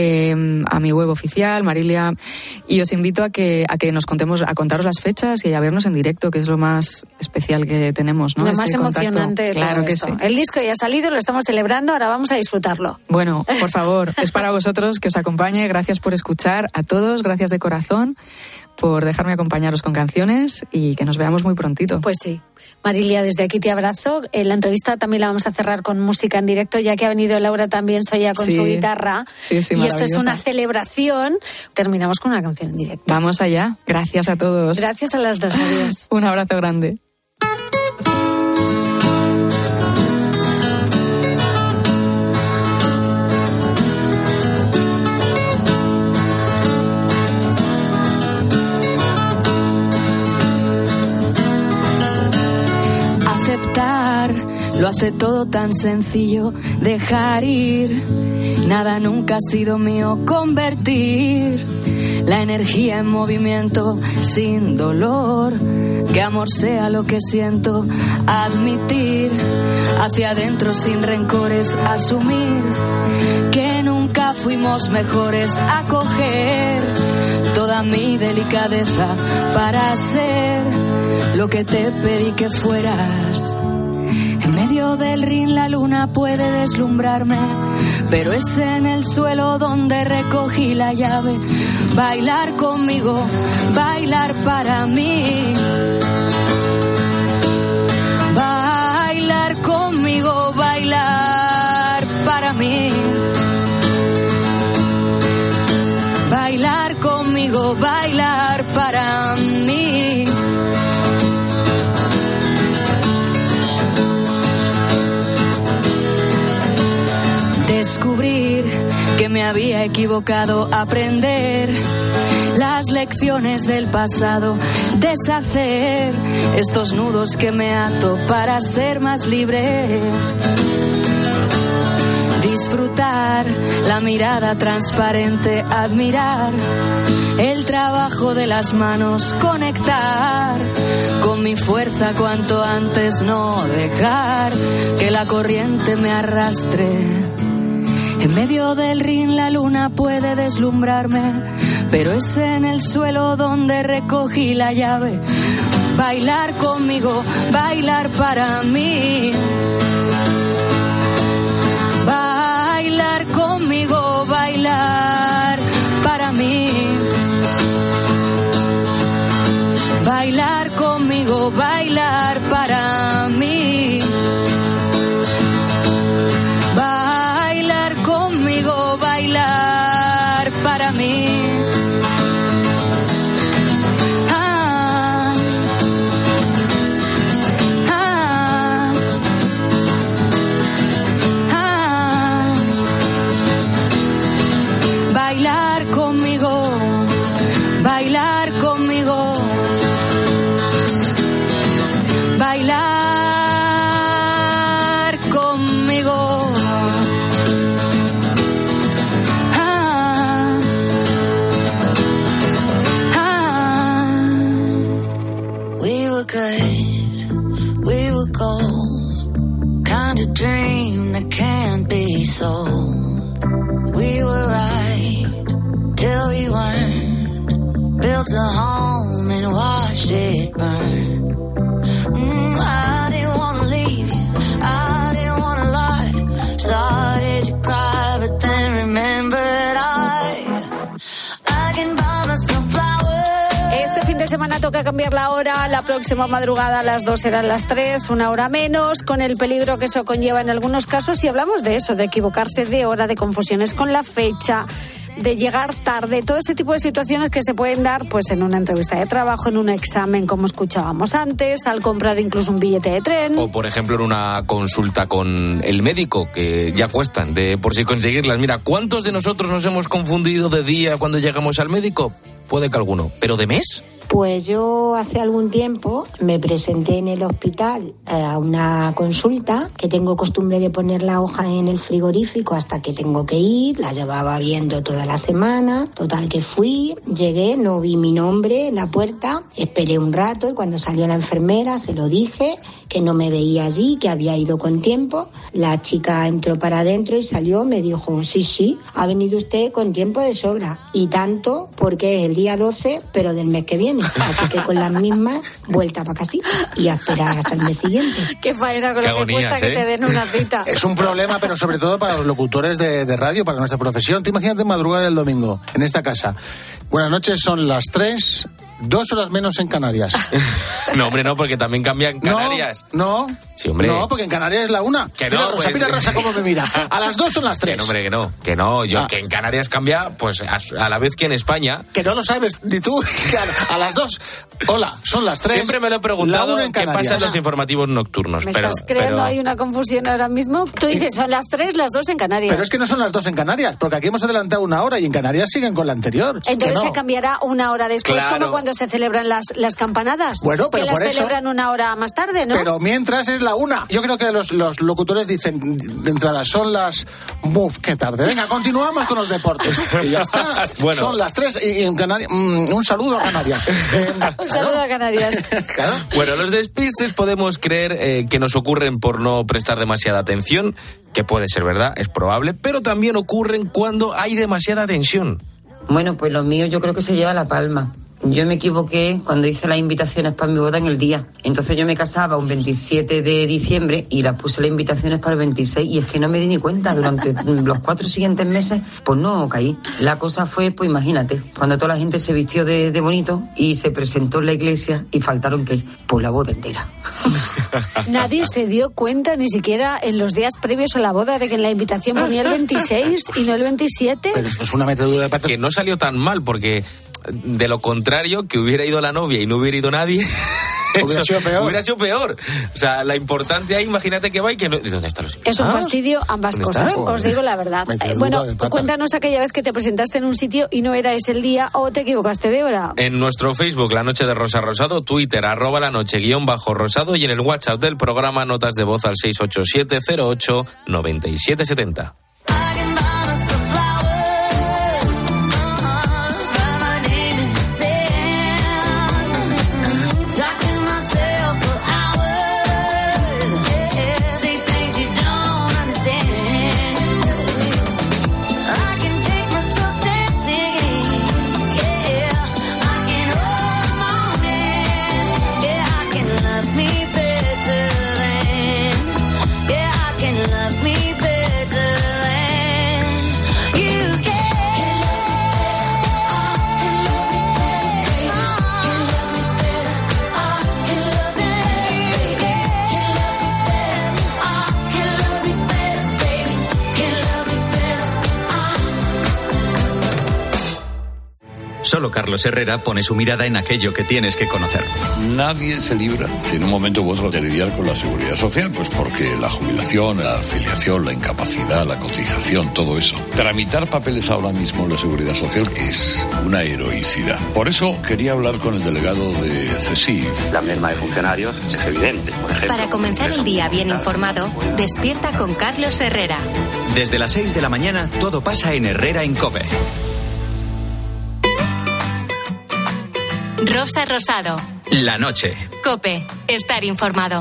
a mi web oficial, Marilia, y os invito a que nos contaros las fechas y a vernos en directo, que es lo más especial que tenemos, ¿no? Lo más emocionante de todo esto. Sí. El disco ya ha salido, lo estamos celebrando, ahora vamos a disfrutarlo. Bueno, por favor, es para vosotros, que os acompañe. Gracias por escuchar a todos, gracias de corazón por dejarme acompañaros con canciones y que nos veamos muy prontito. Pues sí. Marilia, desde aquí te abrazo. La entrevista también la vamos a cerrar con música en directo, ya que ha venido Laura también Soya con su guitarra. Sí, y esto es una celebración. Terminamos con una canción en directo. Vamos allá. Gracias a todos. Gracias a las dos. Adiós. Un abrazo grande. hace todo tan sencillo dejar ir. Nada nunca ha sido mío, convertir la energía en movimiento sin dolor. Que amor sea lo que siento, admitir hacia adentro sin rencores, asumir que nunca fuimos mejores, acoger toda mi delicadeza para ser lo que te pedí que fueras. En medio del ring la luna puede deslumbrarme, pero es en el suelo donde recogí la llave. Bailar conmigo, bailar para mí. Bailar conmigo, bailar para mí. Bailar conmigo, bailar para mí. Descubrir que me había equivocado, aprender las lecciones del pasado, deshacer estos nudos que me ato para ser más libre. Disfrutar la mirada transparente, admirar el trabajo de las manos, conectar con mi fuerza cuanto antes, no dejar que la corriente me arrastre. En medio del ring la luna puede deslumbrarme, pero es en el suelo donde recogí la llave. Bailar conmigo, bailar para mí. Bailar conmigo, bailar para mí. Bailar conmigo, bailar para mí. Bailar conmigo, bailar para mí. Bailar conmigo, bailar conmigo. Bailar conmigo. We were good, we were gold, kind of dream that can't be sold. We were right till we weren't, built a home and watched it burn. I didn't want to leave you, I didn't want to lie, started to cry but then remembered I can buy myself flowers. Este fin de semana toca cambiar la hora, la próxima madrugada a las 2 serán las 3, una hora menos, con el peligro que eso conlleva en algunos casos, y hablamos de eso, de equivocarse de hora, de confusiones con la fecha, de llegar tarde, todo ese tipo de situaciones que se pueden dar pues en una entrevista de trabajo, en un examen como escuchábamos antes, al comprar incluso un billete de tren. O por ejemplo en una consulta con el médico, que ya cuestan de por sí conseguirlas. Mira, ¿cuántos de nosotros nos hemos confundido de día cuando llegamos al médico? Puede que alguno, ¿pero de mes? Pues yo hace algún tiempo me presenté en el hospital a una consulta, que tengo costumbre de poner la hoja en el frigorífico hasta que tengo que ir, la llevaba viendo toda la semana, total que fui, llegué, no vi mi nombre en la puerta, esperé un rato y cuando salió la enfermera se lo dije, que no me veía allí, que había ido con tiempo. La chica entró para adentro y salió, me dijo, sí, ha venido usted con tiempo de sobra, y tanto porque es el día 12, pero del mes que viene. Así que con las mismas, vuelta para casita y a esperar hasta el mes siguiente. Qué faena con lo que cuesta que te den una cita. Es un problema, pero sobre todo para los locutores de radio, para nuestra profesión. Tú imagínate madrugada del domingo, en esta casa. Buenas noches, son las 3, 2 horas menos en Canarias. No, hombre, no, porque también cambian Canarias. No. Sí, hombre. No, porque en Canarias es la 1. Que no, mira Rosa cómo me mira. A las 2 son las 3. Que no, hombre, que no. Que en Canarias cambia, pues a la vez que en España. Que no lo sabes ni tú. A las 2. Hola, son las 3. Siempre me lo he preguntado qué pasa en los informativos nocturnos. ¿Me estás creando hay una confusión ahora mismo? Tú dices, son las 3, las 2 en Canarias. Pero es que no son las 2 en Canarias, porque aquí hemos adelantado una hora y en Canarias siguen con la anterior. Entonces se cambiará una hora después, claro, como cuando se celebran las campanadas. Bueno, pero que por las eso... celebran una hora más tarde, ¿no? Pero mientras es la 1. Yo creo que los locutores dicen de entrada, son las... ¡Buf, qué tarde! Venga, continuamos con los deportes. Y ya está. Bueno. Son las 3 y en Canarias... un saludo a Canarias. Un saludo a Canarias. Claro. Bueno, los despistes podemos creer que nos ocurren por no prestar demasiada atención, que puede ser verdad, es probable, pero también ocurren cuando hay demasiada tensión. Bueno, pues lo mío yo creo que se lleva la palma. Yo me equivoqué cuando hice las invitaciones para mi boda en el día. Entonces yo me casaba un 27 de diciembre y las puse las invitaciones para el 26 y es que no me di ni cuenta. Durante los 4 siguientes meses, pues no caí. La cosa fue, pues imagínate, cuando toda la gente se vistió de bonito y se presentó en la iglesia y faltaron, ¿qué? Pues la boda entera. Nadie se dio cuenta ni siquiera en los días previos a la boda de que en la invitación ponía el 26 y no el 27. Pero esto es una metedura de pata. Que no salió tan mal porque... De lo contrario, que hubiera ido la novia y no hubiera ido nadie, hubiera sido peor. O sea, la importante ahí, imagínate que va y que no... ¿Dónde están los invitados? Es un fastidio ambas cosas, os digo la verdad. Bueno, cuéntanos aquella vez que te presentaste en un sitio y no era ese el día o te equivocaste de hora. En nuestro Facebook, La Noche de Rosa Rosado, Twitter, @lanoche_rosado y en el WhatsApp del programa, notas de voz al 687-08-9770. Solo Carlos Herrera pone su mirada en aquello que tienes que conocer. Nadie se libra en un momento u otro de lidiar con la seguridad social, pues porque la jubilación, la afiliación, la incapacidad, la cotización, todo eso. Tramitar papeles ahora mismo en la seguridad social es una heroicidad. Por eso quería hablar con el delegado de CESIF. La merma de funcionarios es evidente, por ejemplo. Para comenzar el día bien informado, despierta con Carlos Herrera. Desde las 6 de la mañana todo pasa en Herrera en COPE. Rosa Rosado. La noche. COPE. Estar informado.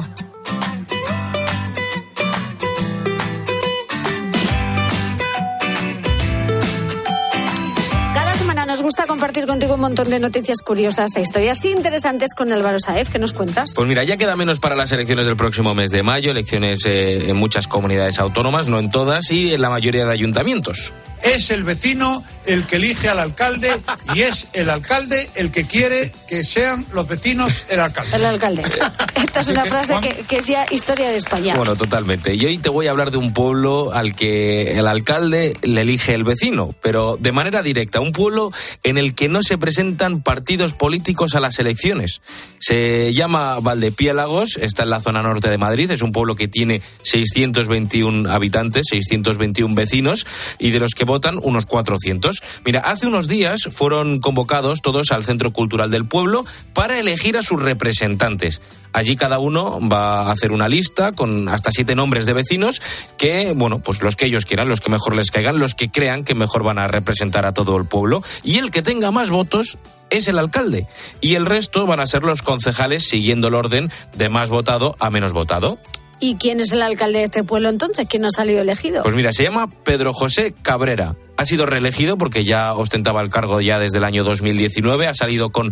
Cada semana nos gusta compartir contigo un montón de noticias curiosas e historias interesantes con Álvaro Sáez. ¿Qué nos cuentas? Pues mira, ya queda menos para las elecciones del próximo mes de mayo, elecciones en muchas comunidades autónomas, no en todas, y en la mayoría de ayuntamientos. Es el vecino el que elige al alcalde y es el alcalde el que quiere que sean los vecinos el alcalde. El alcalde. Esta es una frase que es ya historia de España. Bueno, totalmente. Y hoy te voy a hablar de un pueblo al que el alcalde le elige el vecino, pero de manera directa. Un pueblo en el que no se presentan partidos políticos a las elecciones. Se llama Valdepiélagos, está en la zona norte de Madrid. Es un pueblo que tiene 621 habitantes, 621 vecinos, y de los que votan unos 400. Mira, hace unos días fueron convocados todos al Centro Cultural del pueblo para elegir a sus representantes. Allí cada uno va a hacer una lista con hasta 7 nombres de vecinos que, bueno, pues los que ellos quieran, los que mejor les caigan, los que crean que mejor van a representar a todo el pueblo. Y el que tenga más votos es el alcalde. Y el resto van a ser los concejales siguiendo el orden de más votado a menos votado. ¿Y quién es el alcalde de este pueblo entonces? ¿Quién no ha salido elegido? Pues mira, se llama Pedro José Cabrera. Ha sido reelegido porque ya ostentaba el cargo ya desde el año 2019, ha salido con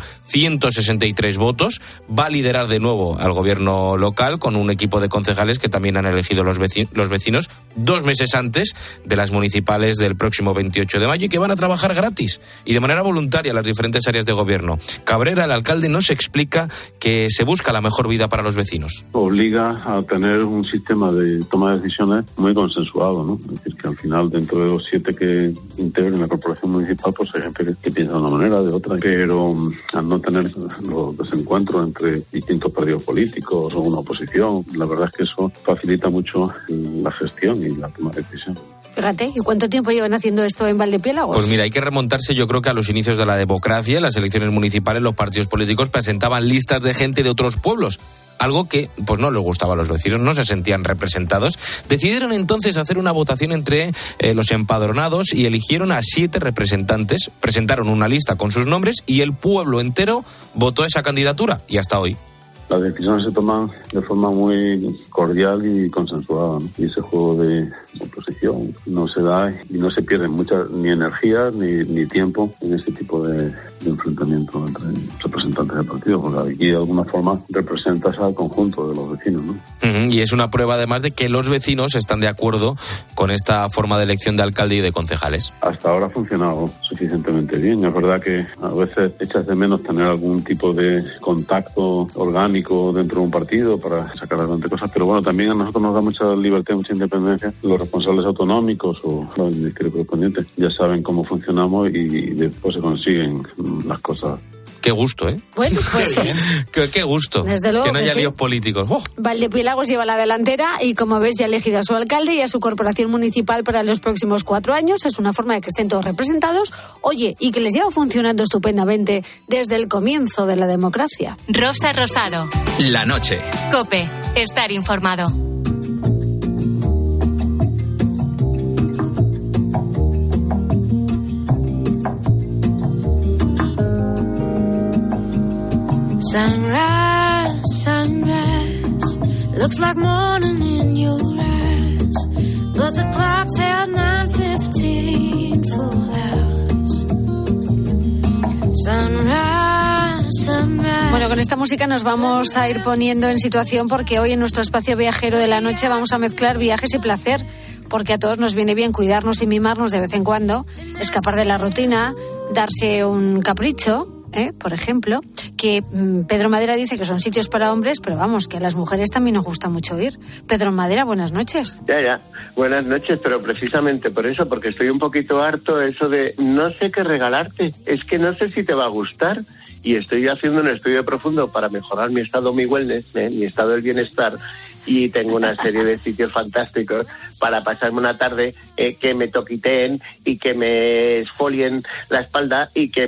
163 votos, va a liderar de nuevo al gobierno local con un equipo de concejales que también han elegido los vecinos 2 meses antes de las municipales del próximo 28 de mayo y que van a trabajar gratis y de manera voluntaria en las diferentes áreas de gobierno. Cabrera, el alcalde, nos explica que se busca la mejor vida para los vecinos. Obliga a tener un sistema de toma de decisiones muy consensuado, ¿no? Es decir, que al final, dentro de los 7 que integren la corporación municipal, pues hay gente que piensa de una manera, de otra, pero al no tener los desencuentros entre distintos partidos políticos o una oposición, la verdad es que eso facilita mucho la gestión y la toma de decisiones. Fíjate, ¿y cuánto tiempo llevan haciendo esto en Valdepiélagos? Pues mira, hay que remontarse, yo creo que a los inicios de la democracia. En las elecciones municipales los partidos políticos presentaban listas de gente de otros pueblos, algo que pues no les gustaba a los vecinos, no se sentían representados. Decidieron entonces hacer una votación entre los empadronados y eligieron a 7 representantes, presentaron una lista con sus nombres y el pueblo entero votó esa candidatura, y hasta hoy. Las decisiones se toman de forma muy cordial y consensuada, ¿no? Y ese juego de oposición no se da y no se pierde ni energía ni tiempo en ese tipo de enfrentamiento entre representantes del partido, porque aquí de alguna forma representas al conjunto de los vecinos, ¿no? Y es una prueba además de que los vecinos están de acuerdo con esta forma de elección de alcalde y de concejales. Hasta ahora ha funcionado suficientemente bien. Es verdad que a veces echas de menos tener algún tipo de contacto orgánico dentro de un partido para sacar adelante cosas, pero bueno, también a nosotros nos da mucha libertad y mucha independencia. Los responsables autonómicos o los ministerios correspondientes ya saben cómo funcionamos y después se consiguen las cosas. Qué gusto, ¿eh? Bueno, pues qué gusto. Desde luego que no haya sí. líos políticos. ¡Oh! Valdepiélagos lleva la delantera y, como ves, ya ha elegido a su alcalde y a su corporación municipal para los próximos 4 años. Es una forma de que estén todos representados. Oye, y que les lleva funcionando estupendamente desde el comienzo de la democracia. Rosa Rosado. La noche. COPE. Estar informado. Sunrise, sunrise, looks like morning in your eyes, but the clock's held 9:15 full hours. Sunrise, sunrise. Bueno, con esta música nos vamos a ir poniendo en situación, porque hoy en nuestro espacio viajero de la noche vamos a mezclar viajes y placer, porque a todos nos viene bien cuidarnos y mimarnos de vez en cuando, escapar de la rutina, darse un capricho. Por ejemplo, que Pedro Madera dice que son sitios para hombres, pero vamos, que a las mujeres también nos gusta mucho ir. Pedro Madera, buenas noches. Ya, buenas noches, pero precisamente por eso, porque estoy un poquito harto eso de no sé qué regalarte, es que no sé si te va a gustar, y estoy haciendo un estudio profundo para mejorar mi estado, mi wellness, mi estado del bienestar, y tengo una serie de sitios fantásticos para pasarme una tarde que me toquiteen y que me esfolien la espalda y que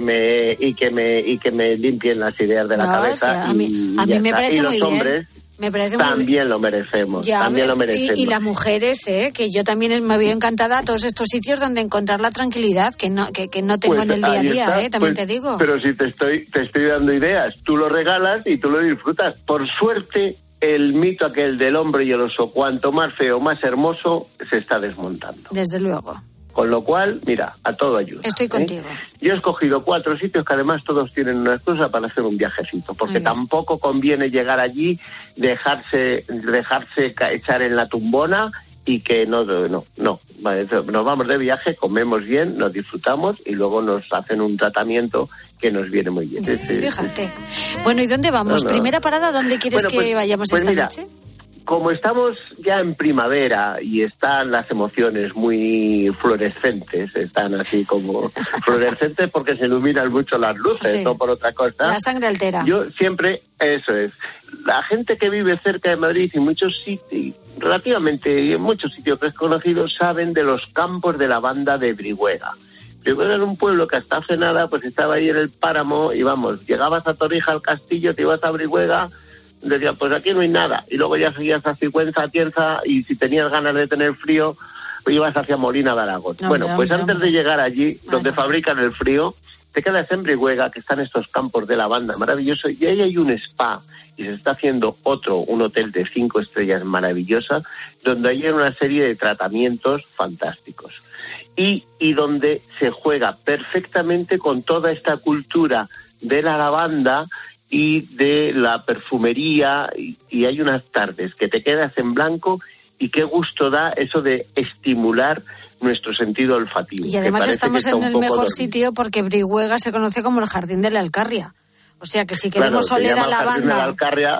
me limpien las ideas de la cabeza. O sea, a mí me parece muy bien. Me parece también lo merecemos, también lo merecemos. Y las mujeres, que yo también me veo encantada a todos estos sitios donde encontrar la tranquilidad que no tengo en el día a día, también te digo. Pero si te estoy dando ideas, tú lo regalas y tú lo disfrutas. Por suerte, el mito aquel del hombre y el oso, cuanto más feo, más hermoso, se está desmontando. Desde luego. Con lo cual, mira, a todo ayuda. Estoy contigo. Yo he escogido 4 sitios que además todos tienen una excusa para hacer un viajecito, porque tampoco conviene llegar allí, dejarse echar en la tumbona y que no. Vale, nos vamos de viaje, comemos bien, nos disfrutamos y luego nos hacen un tratamiento que nos viene muy bien. Fíjate. Bueno, ¿y dónde vamos? Primera parada, ¿dónde quieres que vayamos esta noche? Como estamos ya en primavera y están las emociones muy fluorescentes, están así como fluorescentes porque se iluminan mucho las luces, no por otra cosa. La sangre altera. Yo siempre, eso es. La gente que vive cerca de Madrid y muchos sitios, relativamente en muchos sitios que es conocido, saben de los campos de lavanda de Brihuega. Brihuega era un pueblo que hasta hace nada pues estaba ahí en el páramo y vamos, llegabas a Torrija al castillo, te ibas a Brihuega, decía, pues aquí no hay nada. Y luego ya seguías a Sigüenza, a Tienza, y si tenías ganas de tener frío, ibas hacia Molina de Aragón. Antes de llegar allí, donde fabrican el frío, te quedas en Brihuega, que están estos campos de lavanda maravilloso, y ahí hay un spa, y se está haciendo un hotel de 5 estrellas maravillosa, donde hay una serie de tratamientos fantásticos. Y donde se juega perfectamente con toda esta cultura de la lavanda y de la perfumería, y hay unas tardes que te quedas en blanco y qué gusto da eso de estimular nuestro sentido olfativo. Y además estamos en el mejor sitio porque Brihuega se conoce como el Jardín de la Alcarria. O sea que si queremos oler a lavanda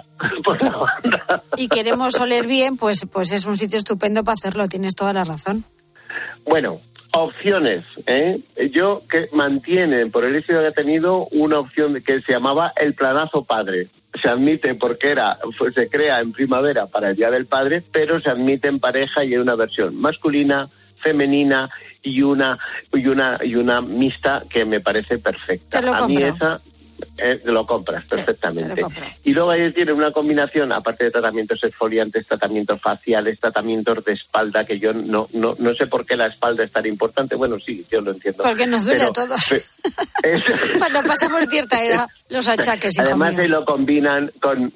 y queremos oler bien, pues es un sitio estupendo para hacerlo, tienes toda la razón. Bueno, opciones, Yo que mantienen, por el éxito que ha tenido, una opción que se llamaba el planazo padre. Se admite porque se crea en primavera para el Día del Padre, pero se admite en pareja y hay una versión masculina, femenina y una mixta que me parece perfecta. A mí esa lo compras perfectamente. Lo y luego ahí tiene una combinación, aparte de tratamientos exfoliantes, tratamientos faciales, tratamientos de espalda, que yo no sé por qué la espalda es tan importante. Bueno, sí, yo lo entiendo. Porque nos duele a todos. Cuando pasamos cierta edad, los achaques, hijo Además mío. de lo combinan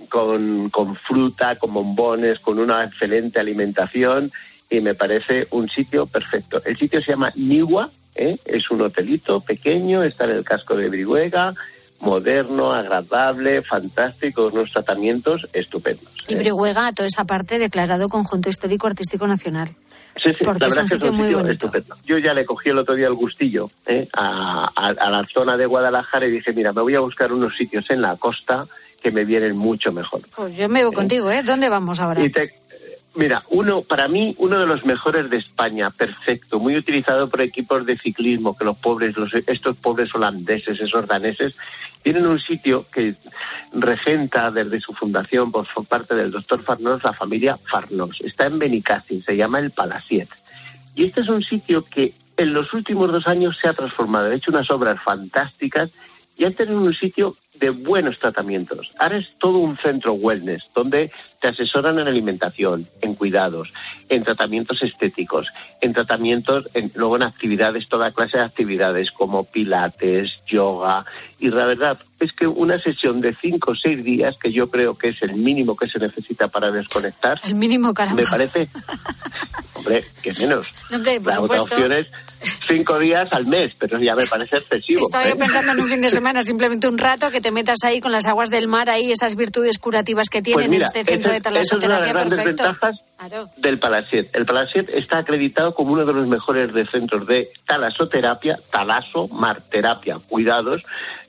con fruta, con bombones, con una excelente alimentación, y me parece un sitio perfecto. El sitio se llama Niwa, es un hotelito pequeño, está en el casco de Brihuega, moderno, agradable, fantástico, unos tratamientos estupendos. Y Brihuega, toda esa parte, declarado Conjunto Histórico Artístico Nacional. Sí, porque la verdad es un es que es un sitio muy sitio bonito. estupendo. Yo ya le cogí el otro día el gustillo a la zona de Guadalajara y dije, mira, me voy a buscar unos sitios en la costa que me vienen mucho mejor. Pues yo me voy contigo, ¿eh? ¿Dónde vamos ahora? Mira, para mí, uno de los mejores de España, perfecto, muy utilizado por equipos de ciclismo, que estos pobres holandeses, esos daneses, tienen un sitio que regenta desde su fundación por parte del doctor Farnós, la familia Farnós. Está en Benicàssim, se llama el Palaciet. Y este es un sitio que en los últimos 2 años se ha transformado, ha hecho unas obras fantásticas y han tenido un sitio de buenos tratamientos. Ahora es todo un centro wellness, donde te asesoran en alimentación, en cuidados, en tratamientos estéticos, en tratamientos, luego en actividades, toda clase de actividades, como pilates, yoga, y la verdad es que una sesión de 5 o 6 días, que yo creo que es el mínimo que se necesita para desconectar, el mínimo, caramba. Me parece, hombre, que menos. Hombre, por la otra supuesto. opción es 5 días al mes, pero ya me parece excesivo. Estaba yo pensando en un fin de semana, simplemente un rato, que te metas ahí con las aguas del mar, ahí esas virtudes curativas que tienen Pues mira, en este centro de talasoterapia, esa es una de las grandes ventajas del Palaciet. El Palaciet está acreditado como uno de los mejores de centros de talasoterapia, marterapia, cuidados,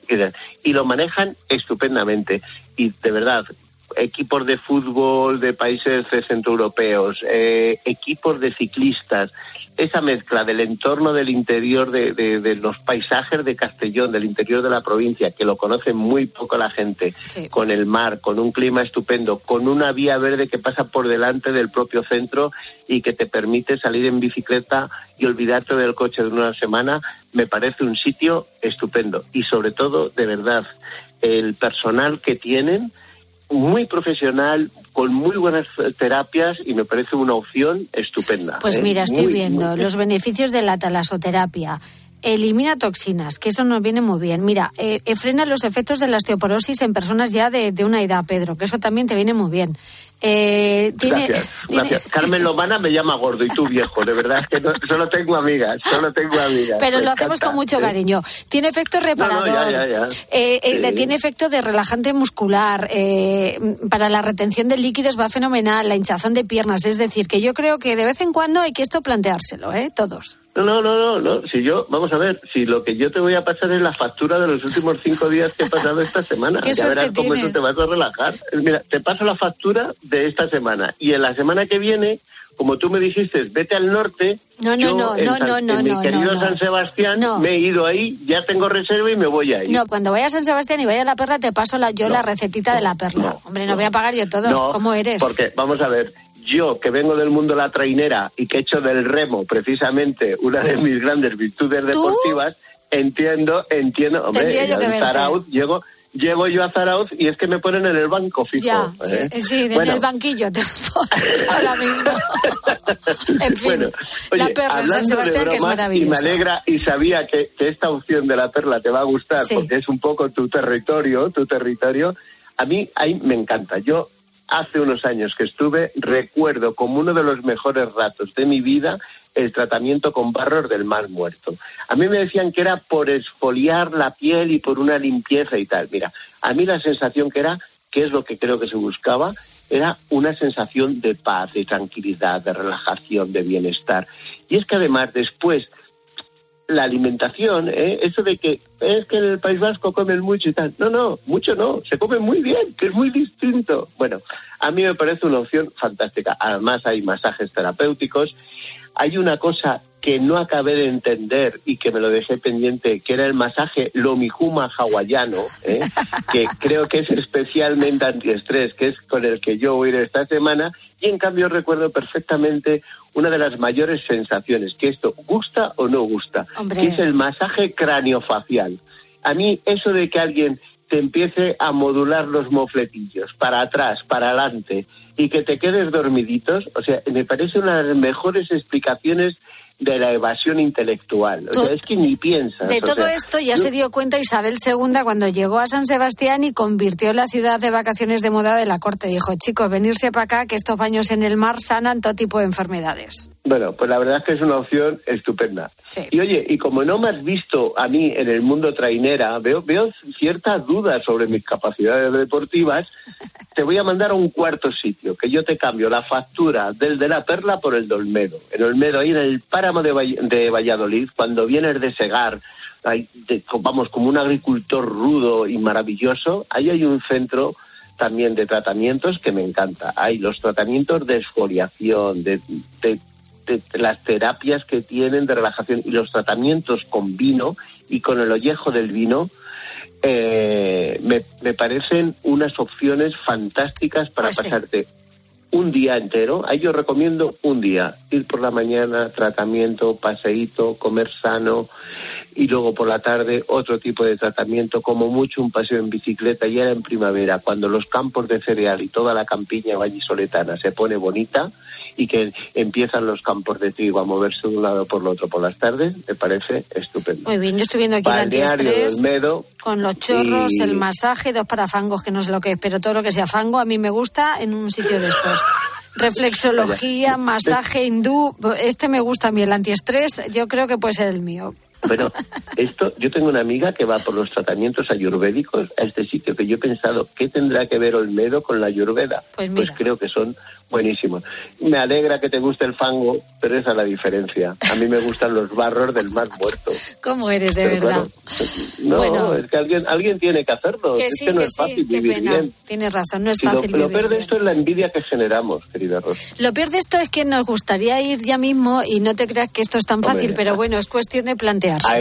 y lo manejan estupendamente. Y de verdad, equipos de fútbol de países centroeuropeos, equipos de ciclistas, esa mezcla del entorno del interior de los paisajes de Castellón, del interior de la provincia, que lo conoce muy poco la gente, sí, con el mar, con un clima estupendo, con una vía verde que pasa por delante del propio centro y que te permite salir en bicicleta y olvidarte del coche de una semana, me parece un sitio estupendo. Y sobre todo, de verdad, el personal que tienen, muy profesional, con muy buenas terapias, y me parece una opción estupenda. Pues mira, estoy viendo los beneficios de la talasoterapia. Elimina toxinas, que eso nos viene muy bien. Mira, frena los efectos de la osteoporosis en personas ya de una edad, Pedro, que eso también te viene muy bien. Gracias. Carmen Lomana me llama gordo y tú viejo, de verdad, que solo tengo amigas. Pero lo hacemos con mucho cariño. Tiene efecto reparador, tiene efecto de relajante muscular, para la retención de líquidos va fenomenal, la hinchazón de piernas, es decir, que yo creo que de vez en cuando hay que esto planteárselo, todos. No, vamos a ver, si lo que yo te voy a pasar es la factura de los últimos 5 días que he pasado esta semana, ya verás cómo eso te vas a relajar. Mira, te paso la factura de esta semana, y en la semana que viene, como tú me dijiste, vete al norte, No, mi querido San Sebastián, me he ido ahí, ya tengo reserva y me voy ahí. No, cuando vaya a San Sebastián y vaya a la Perla, te paso la recetita de la Perla. Hombre, no voy a pagar yo todo, ¿cómo eres? Porque, vamos a ver, yo, que vengo del mundo de la trainera y que he hecho del remo precisamente una de mis grandes virtudes deportivas, entiendo, hombre, en Zarauz llego yo a Zarauz y es que me ponen en el banco fijo. Ya, sí, en el banquillo te ahora mismo. En fin, bueno, oye, la Perla en San Sebastián, que es maravillosa. Y me alegra, y sabía que esta opción de la Perla te va a gustar, porque es un poco tu territorio. A mí ahí me encanta. Yo hace unos años que estuve, recuerdo como uno de los mejores ratos de mi vida el tratamiento con barros del Mar Muerto. A mí me decían que era por exfoliar la piel y por una limpieza y tal. Mira, a mí la sensación que es lo que creo que se buscaba, era una sensación de paz, de tranquilidad, de relajación, de bienestar. Y es que además después la alimentación, eso de que es que en el País Vasco comen mucho y tal. No, mucho no, se come muy bien, que es muy distinto. Bueno, a mí me parece una opción fantástica. Además hay masajes terapéuticos. Hay una cosa que no acabé de entender y que me lo dejé pendiente, que era el masaje Lomijuma hawaiano, que creo que es especialmente antiestrés, que es con el que yo voy a ir esta semana, y en cambio recuerdo perfectamente una de las mayores sensaciones, que esto gusta o no gusta, que es el masaje craniofacial. A mí eso de que alguien te empiece a modular los mofletillos para atrás, para adelante, y que te quedes dormiditos, o sea, me parece una de las mejores explicaciones de la evasión intelectual. O sea, es que ni piensas. De todo esto ya se dio cuenta Isabel II cuando llegó a San Sebastián y convirtió la ciudad de vacaciones de moda de la corte. Dijo, chicos, venirse para acá, que estos baños en el mar sanan todo tipo de enfermedades. Bueno, pues la verdad es que es una opción estupenda. Sí. Y oye, y como no me has visto a mí en el mundo trainera, veo ciertas dudas sobre mis capacidades deportivas, te voy a mandar a un cuarto sitio, que yo te cambio la factura del de la Perla por el de Olmedo. En Olmedo, ahí en el páramo de Valladolid, cuando vienes de segar, vamos, como un agricultor rudo y maravilloso, ahí hay un centro también de tratamientos que me encanta. Hay los tratamientos de exfoliación, de las terapias que tienen de relajación y los tratamientos con vino y con el ollejo del vino. Me parecen unas opciones fantásticas para pasarte un día entero. Ahí yo recomiendo un día, ir por la mañana, tratamiento, paseíto, comer sano, y luego por la tarde otro tipo de tratamiento, como mucho un paseo en bicicleta, y era en primavera, cuando los campos de cereal y toda la campiña vallisoletana se pone bonita y que empiezan los campos de trigo a moverse de un lado por el otro por las tardes, me parece estupendo. Muy bien, yo estoy viendo aquí el antiestrés Olmedo, con los chorros, el masaje, 2 para fangos, que no sé lo que es, pero todo lo que sea fango a mí me gusta en un sitio de estos. Reflexología, masaje hindú, me gusta a mí, el antiestrés, yo creo que puede ser el mío. Bueno, yo tengo una amiga que va por los tratamientos ayurvédicos a este sitio, que yo he pensado, ¿qué tendrá que ver Olmedo con la ayurveda? Pues creo que son buenísimos. Me alegra que te guste el fango, pero esa es la diferencia. A mí me gustan los barros del mar muerto. ¿Cómo eres, de verdad? Bueno, es que alguien tiene que hacerlo. Que es sí, que no que es fácil sí, vivir bien. Tienes razón, no es fácil vivir bien. Lo peor de esto es la envidia que generamos, querida Rosa. Lo peor de esto es que nos gustaría ir ya mismo y no te creas que esto es tan fácil, pero bueno, es cuestión de plantearse. A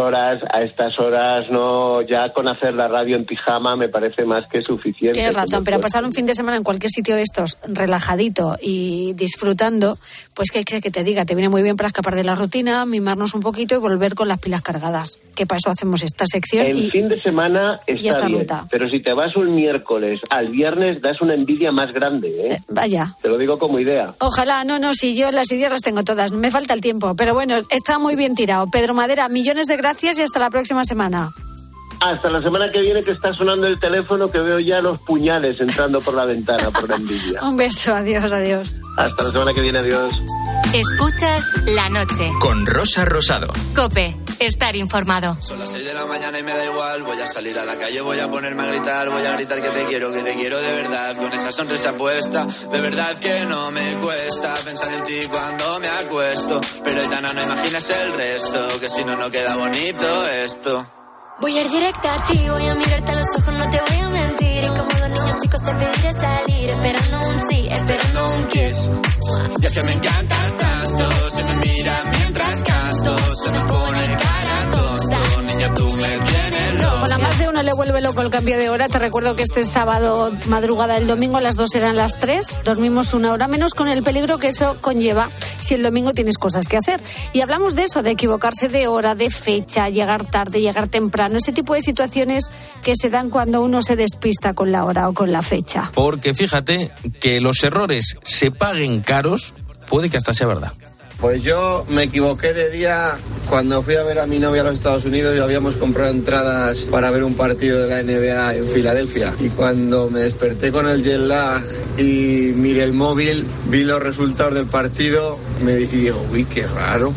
estas horas, no, ya con hacer la radio en pijama me parece más que suficiente. Tienes razón, pero pasar un fin de semana en cualquier sitio de estos, relajadito y disfrutando, pues ¿qué crees que te diga? Te viene muy bien para escapar de la rutina, mimarnos un poquito y volver con las pilas cargadas. Que para eso hacemos esta sección. El fin de semana está bien, ruta. Pero si te vas un miércoles al viernes, das una envidia más grande, ¿eh? Vaya. Te lo digo como idea. Ojalá, no, si yo las ideas las tengo todas, me falta el tiempo, pero bueno, está muy bien tirado. Pedro Madera, millones de gracias y hasta la próxima semana. Hasta la semana que viene, que está sonando el teléfono, que veo ya los puñales entrando por la ventana por la envidia. Un beso, adiós. Hasta la semana que viene, adiós. Escuchas La Noche. Con Rosa Rosado. COPE. Estar informado. Son las 6 de la mañana y me da igual. Voy a salir a la calle, voy a ponerme a gritar. Voy a gritar que te quiero de verdad. Con esa sonrisa puesta. De verdad que no me cuesta pensar en ti cuando me acuesto. Pero Aitana, no imaginas el resto, que si no, no queda bonito esto. Voy a ir directa a ti, voy a mirarte a los ojos, no te voy a mentir. Y como dos niños chicos te pediré salir, esperando un sí, esperando un kiss. Y es que me encantas tanto, si me miras mientras canto, se me pone cara tonto, niña tú me tienes loca. Bueno, a más de uno le vuelve loco el cambio de hora. Te recuerdo que este sábado madrugada del domingo a las 2 eran las 3, dormimos una hora menos, con el peligro que eso conlleva si el domingo tienes cosas que hacer. Y hablamos de eso, de equivocarse de hora, de fecha, llegar tarde, llegar temprano, ese tipo de situaciones que se dan cuando uno se despista con la hora o con la fecha. Porque fíjate que los errores se paguen caros, puede que hasta sea verdad. Pues yo me equivoqué de día cuando fui a ver a mi novia a los Estados Unidos y habíamos comprado entradas para ver un partido de la NBA en Filadelfia. Y cuando me desperté con el jet lag y miré el móvil, vi los resultados del partido, me dije, uy, qué raro.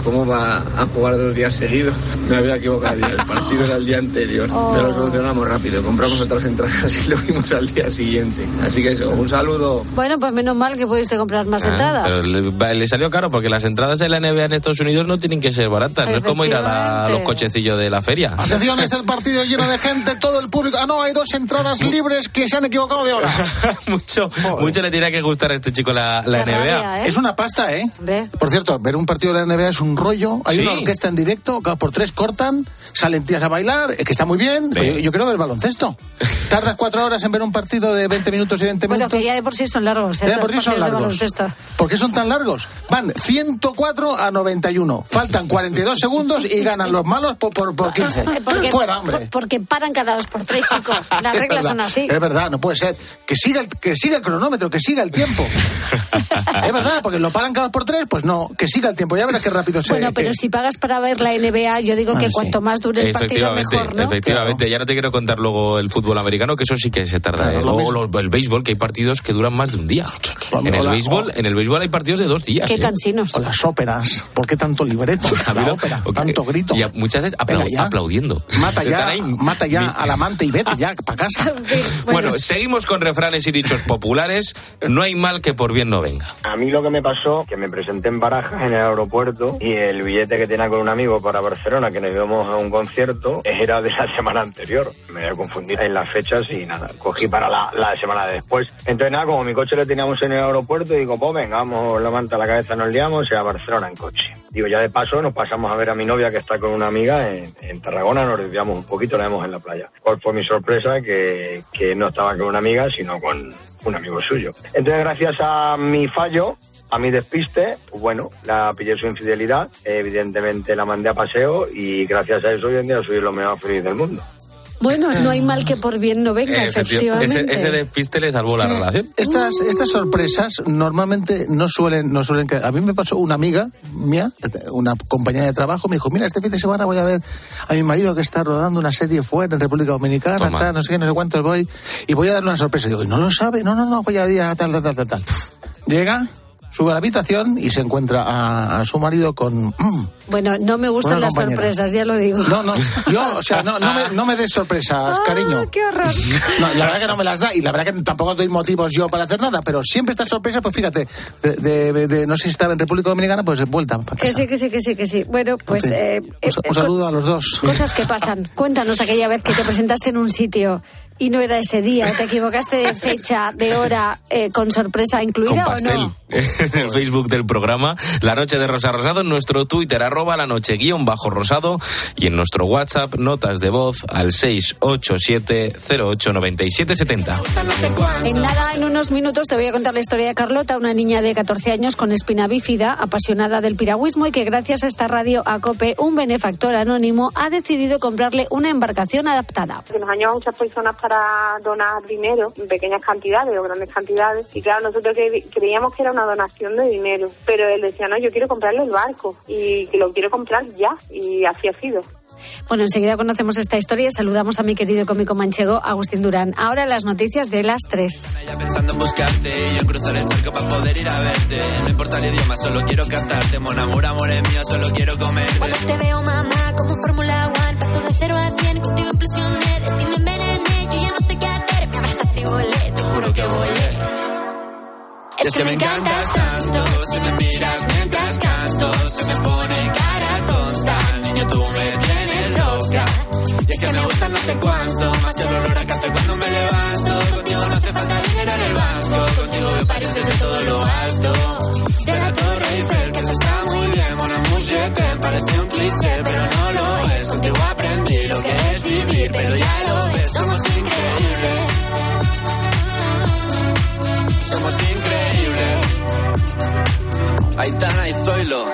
¿cómo va a jugar 2 días seguidos? Me había equivocado, el partido era el día anterior. Pero lo solucionamos rápido, compramos otras entradas y lo vimos al día siguiente. Así que eso, un saludo. Bueno, pues menos mal que pudiste comprar más entradas. Pero le salió caro porque las entradas de la NBA en Estados Unidos no tienen que ser baratas. No es como ir a los cochecillos de la feria. Atención, está el partido lleno de gente, todo el público. Ah, no, hay 2 entradas libres que se han equivocado de hora. mucho le tiene que gustar a este chico la NBA. Es una pasta, ¿eh? Hombre. Por cierto, ver un partido de la NBA es un rollo. Hay una orquesta en directo, cada por 3 cortan, salen tías a bailar, que está muy bien. Yo quiero ver baloncesto. Tardas 4 horas en ver un partido de 20 minutos y 20 minutos. Bueno, que ya de por sí son largos. Ya de por sí son largos. ¿Por qué son tan largos? Van 104 a 91. Faltan 42 segundos y ganan los malos por 15. Fuera, hombre. Porque paran cada 2 por 3, chicos. Las reglas son así. Es verdad, no puede ser. Que siga el cronómetro, que siga el tiempo. Es verdad, porque lo paran cada 2 por 3, pues no, que siga el tiempo. Ya verás qué rápido se... Bueno, pero si pagas para ver la NBA, yo digo que cuanto más dure el partido, mejor, ¿no? Efectivamente, claro. Ya no te quiero contar luego el fútbol americano, que eso sí que se tarda. Claro, o el béisbol, que hay partidos que duran más de un día. En el béisbol hay partidos de 2 días. Qué cansinos. O las óperas. ¿Por qué tanto libreto? La ópera, tanto grito. Y muchas veces aplaudiendo. Mata ya al amante y vete ya para casa. Bueno, seguimos con refranes y dichos populares. No hay mal que por bien no venga. A mí lo que me pasó, que me presenté en Barajas, en el aeropuerto, y el billete que tenía con un amigo para Barcelona, que nos íbamos a un concierto, era de la semana anterior. Me había confundido en las fechas y nada, cogí para la semana después. Entonces nada, como mi coche lo teníamos en el aeropuerto, digo, pues venga, vamos, la manta a la cabeza, nos liamos y a Barcelona en coche. Digo, ya de paso nos pasamos a ver a mi novia que está con una amiga en Tarragona, nos desviamos un poquito, la vemos en la playa. ¿Cuál fue mi sorpresa? Que no estaba con una amiga, sino con un amigo suyo. Entonces, gracias a mi fallo, a mi despiste, pues bueno, la pillé su infidelidad, evidentemente la mandé a paseo y gracias a eso hoy en día soy lo más feliz del mundo. Bueno, no hay mal que por bien no venga, efectivamente. Ese despiste le salvó la relación. Estas sorpresas normalmente no suelen a mí me pasó una amiga mía, una compañera de trabajo, me dijo, mira, este fin de semana voy a ver a mi marido que está rodando una serie fuera en República Dominicana, tal, no sé qué, no sé cuántos voy, y voy a darle una sorpresa. Digo, ¿no lo sabe? No, voy a ir a tal. Llega, sube a la habitación y se encuentra a su marido con... Bueno, no me gustan las sorpresas, ya lo digo. No me des sorpresas, cariño. ¡Qué horror! No, la verdad que no me las da y la verdad que tampoco doy motivos yo para hacer nada, pero siempre estas sorpresas, pues fíjate, no sé si estaba en República Dominicana, pues vuelta para casa. Que sí. Bueno, pues... un saludo a los dos. Cosas que pasan. Cuéntanos aquella vez que te presentaste en un sitio y no era ese día, te equivocaste de fecha, de hora, con sorpresa incluida, con pastel. ¿O no? En el Facebook del programa La Noche de Rosa Rosado, en nuestro Twitter @lanoche_rosado y en nuestro WhatsApp notas de voz al 687-089770. En unos minutos te voy a contar la historia de Carlota, una niña de 14 años con espina bífida, apasionada del piragüismo y que gracias a esta radio a COPE, un benefactor anónimo ha decidido comprarle una embarcación adaptada. Nos han llamado muchas personas para donar dinero en pequeñas cantidades o grandes cantidades y claro, nosotros creíamos que era una donación de dinero, pero él decía, no, yo quiero comprarle el barco y que lo quiero comprar ya, y así ha sido. Bueno, enseguida conocemos esta historia y saludamos a mi querido cómico manchego Agustín Durán. Ahora las noticias de las 3. Pensando en buscarte y en cruzar el charco para poder ir a verte. No importa el idioma, solo quiero cantarte. Mon amor, amor es mío, solo quiero comer. Cuando te veo, mamá, como Fórmula 1, paso de 0 a 100, contigo implosioné, de ti me envenené, yo ya no sé qué hacer, me abrazaste y volé, te juro que volé. Es que me encantas tanto, si me miras mientras canto, se me pone cara tonta, niño tú me tienes loca. Y es que me gusta no sé cuánto, más el olor a café cuando me levanto. Contigo no hace falta dinero en el banco, contigo me pareces de todo lo alto. De la Torre Eiffel, que eso está muy bien, mon amour, je t'aime, parece un cliché, pero no lo es. Contigo aprendí lo que es vivir, pero ya lo ves, somos increíbles. Somos increíbles. Aitana y Zoilo.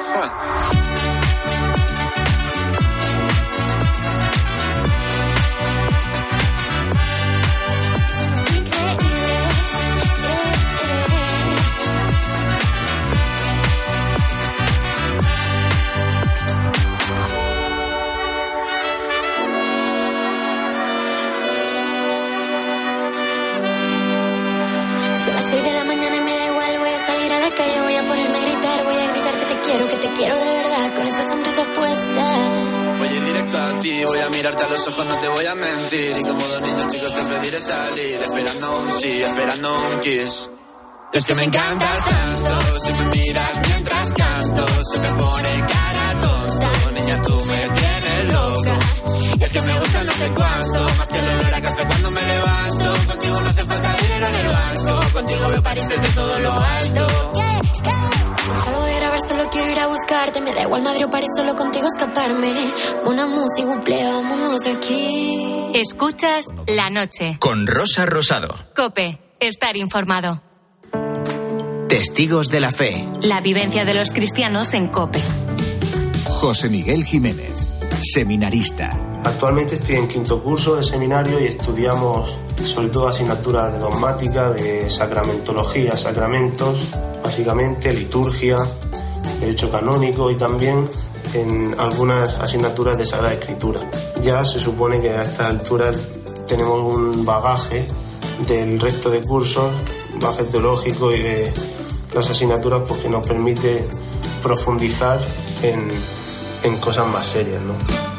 a ir directo a ti, voy a mirarte a los ojos, no te voy a mentir. Y como dos niños chicos te pediré salir, esperando un sí, esperando un kiss. Es que me encantas tanto, si me miras mientras canto, se me pone cara tonta. Niña, tú me tienes loca. Es que me gusta no sé cuánto, más que el olor a café cuando me levanto. Contigo no hace falta dinero en el banco, contigo veo París desde todo lo alto. Salgo de grabar, solo quiero ir a buscarte. Me da igual Madrid o París, solo contigo escaparme. Una música, buple, vámonos de aquí. Escuchas La Noche. Con Rosa Rosado. COPE. Estar informado. Testigos de la fe. La vivencia de los cristianos en COPE. José Miguel Jiménez, seminarista. Actualmente estoy en 5º curso de seminario y estudiamos sobre todo asignaturas de dogmática, de sacramentología, sacramentos, básicamente liturgia, derecho canónico y también en algunas asignaturas de Sagrada Escritura. Ya se supone que a estas alturas tenemos un bagaje del resto de cursos, bagaje teológico y de las asignaturas, pues, que nos permite profundizar en cosas más serias, ¿no?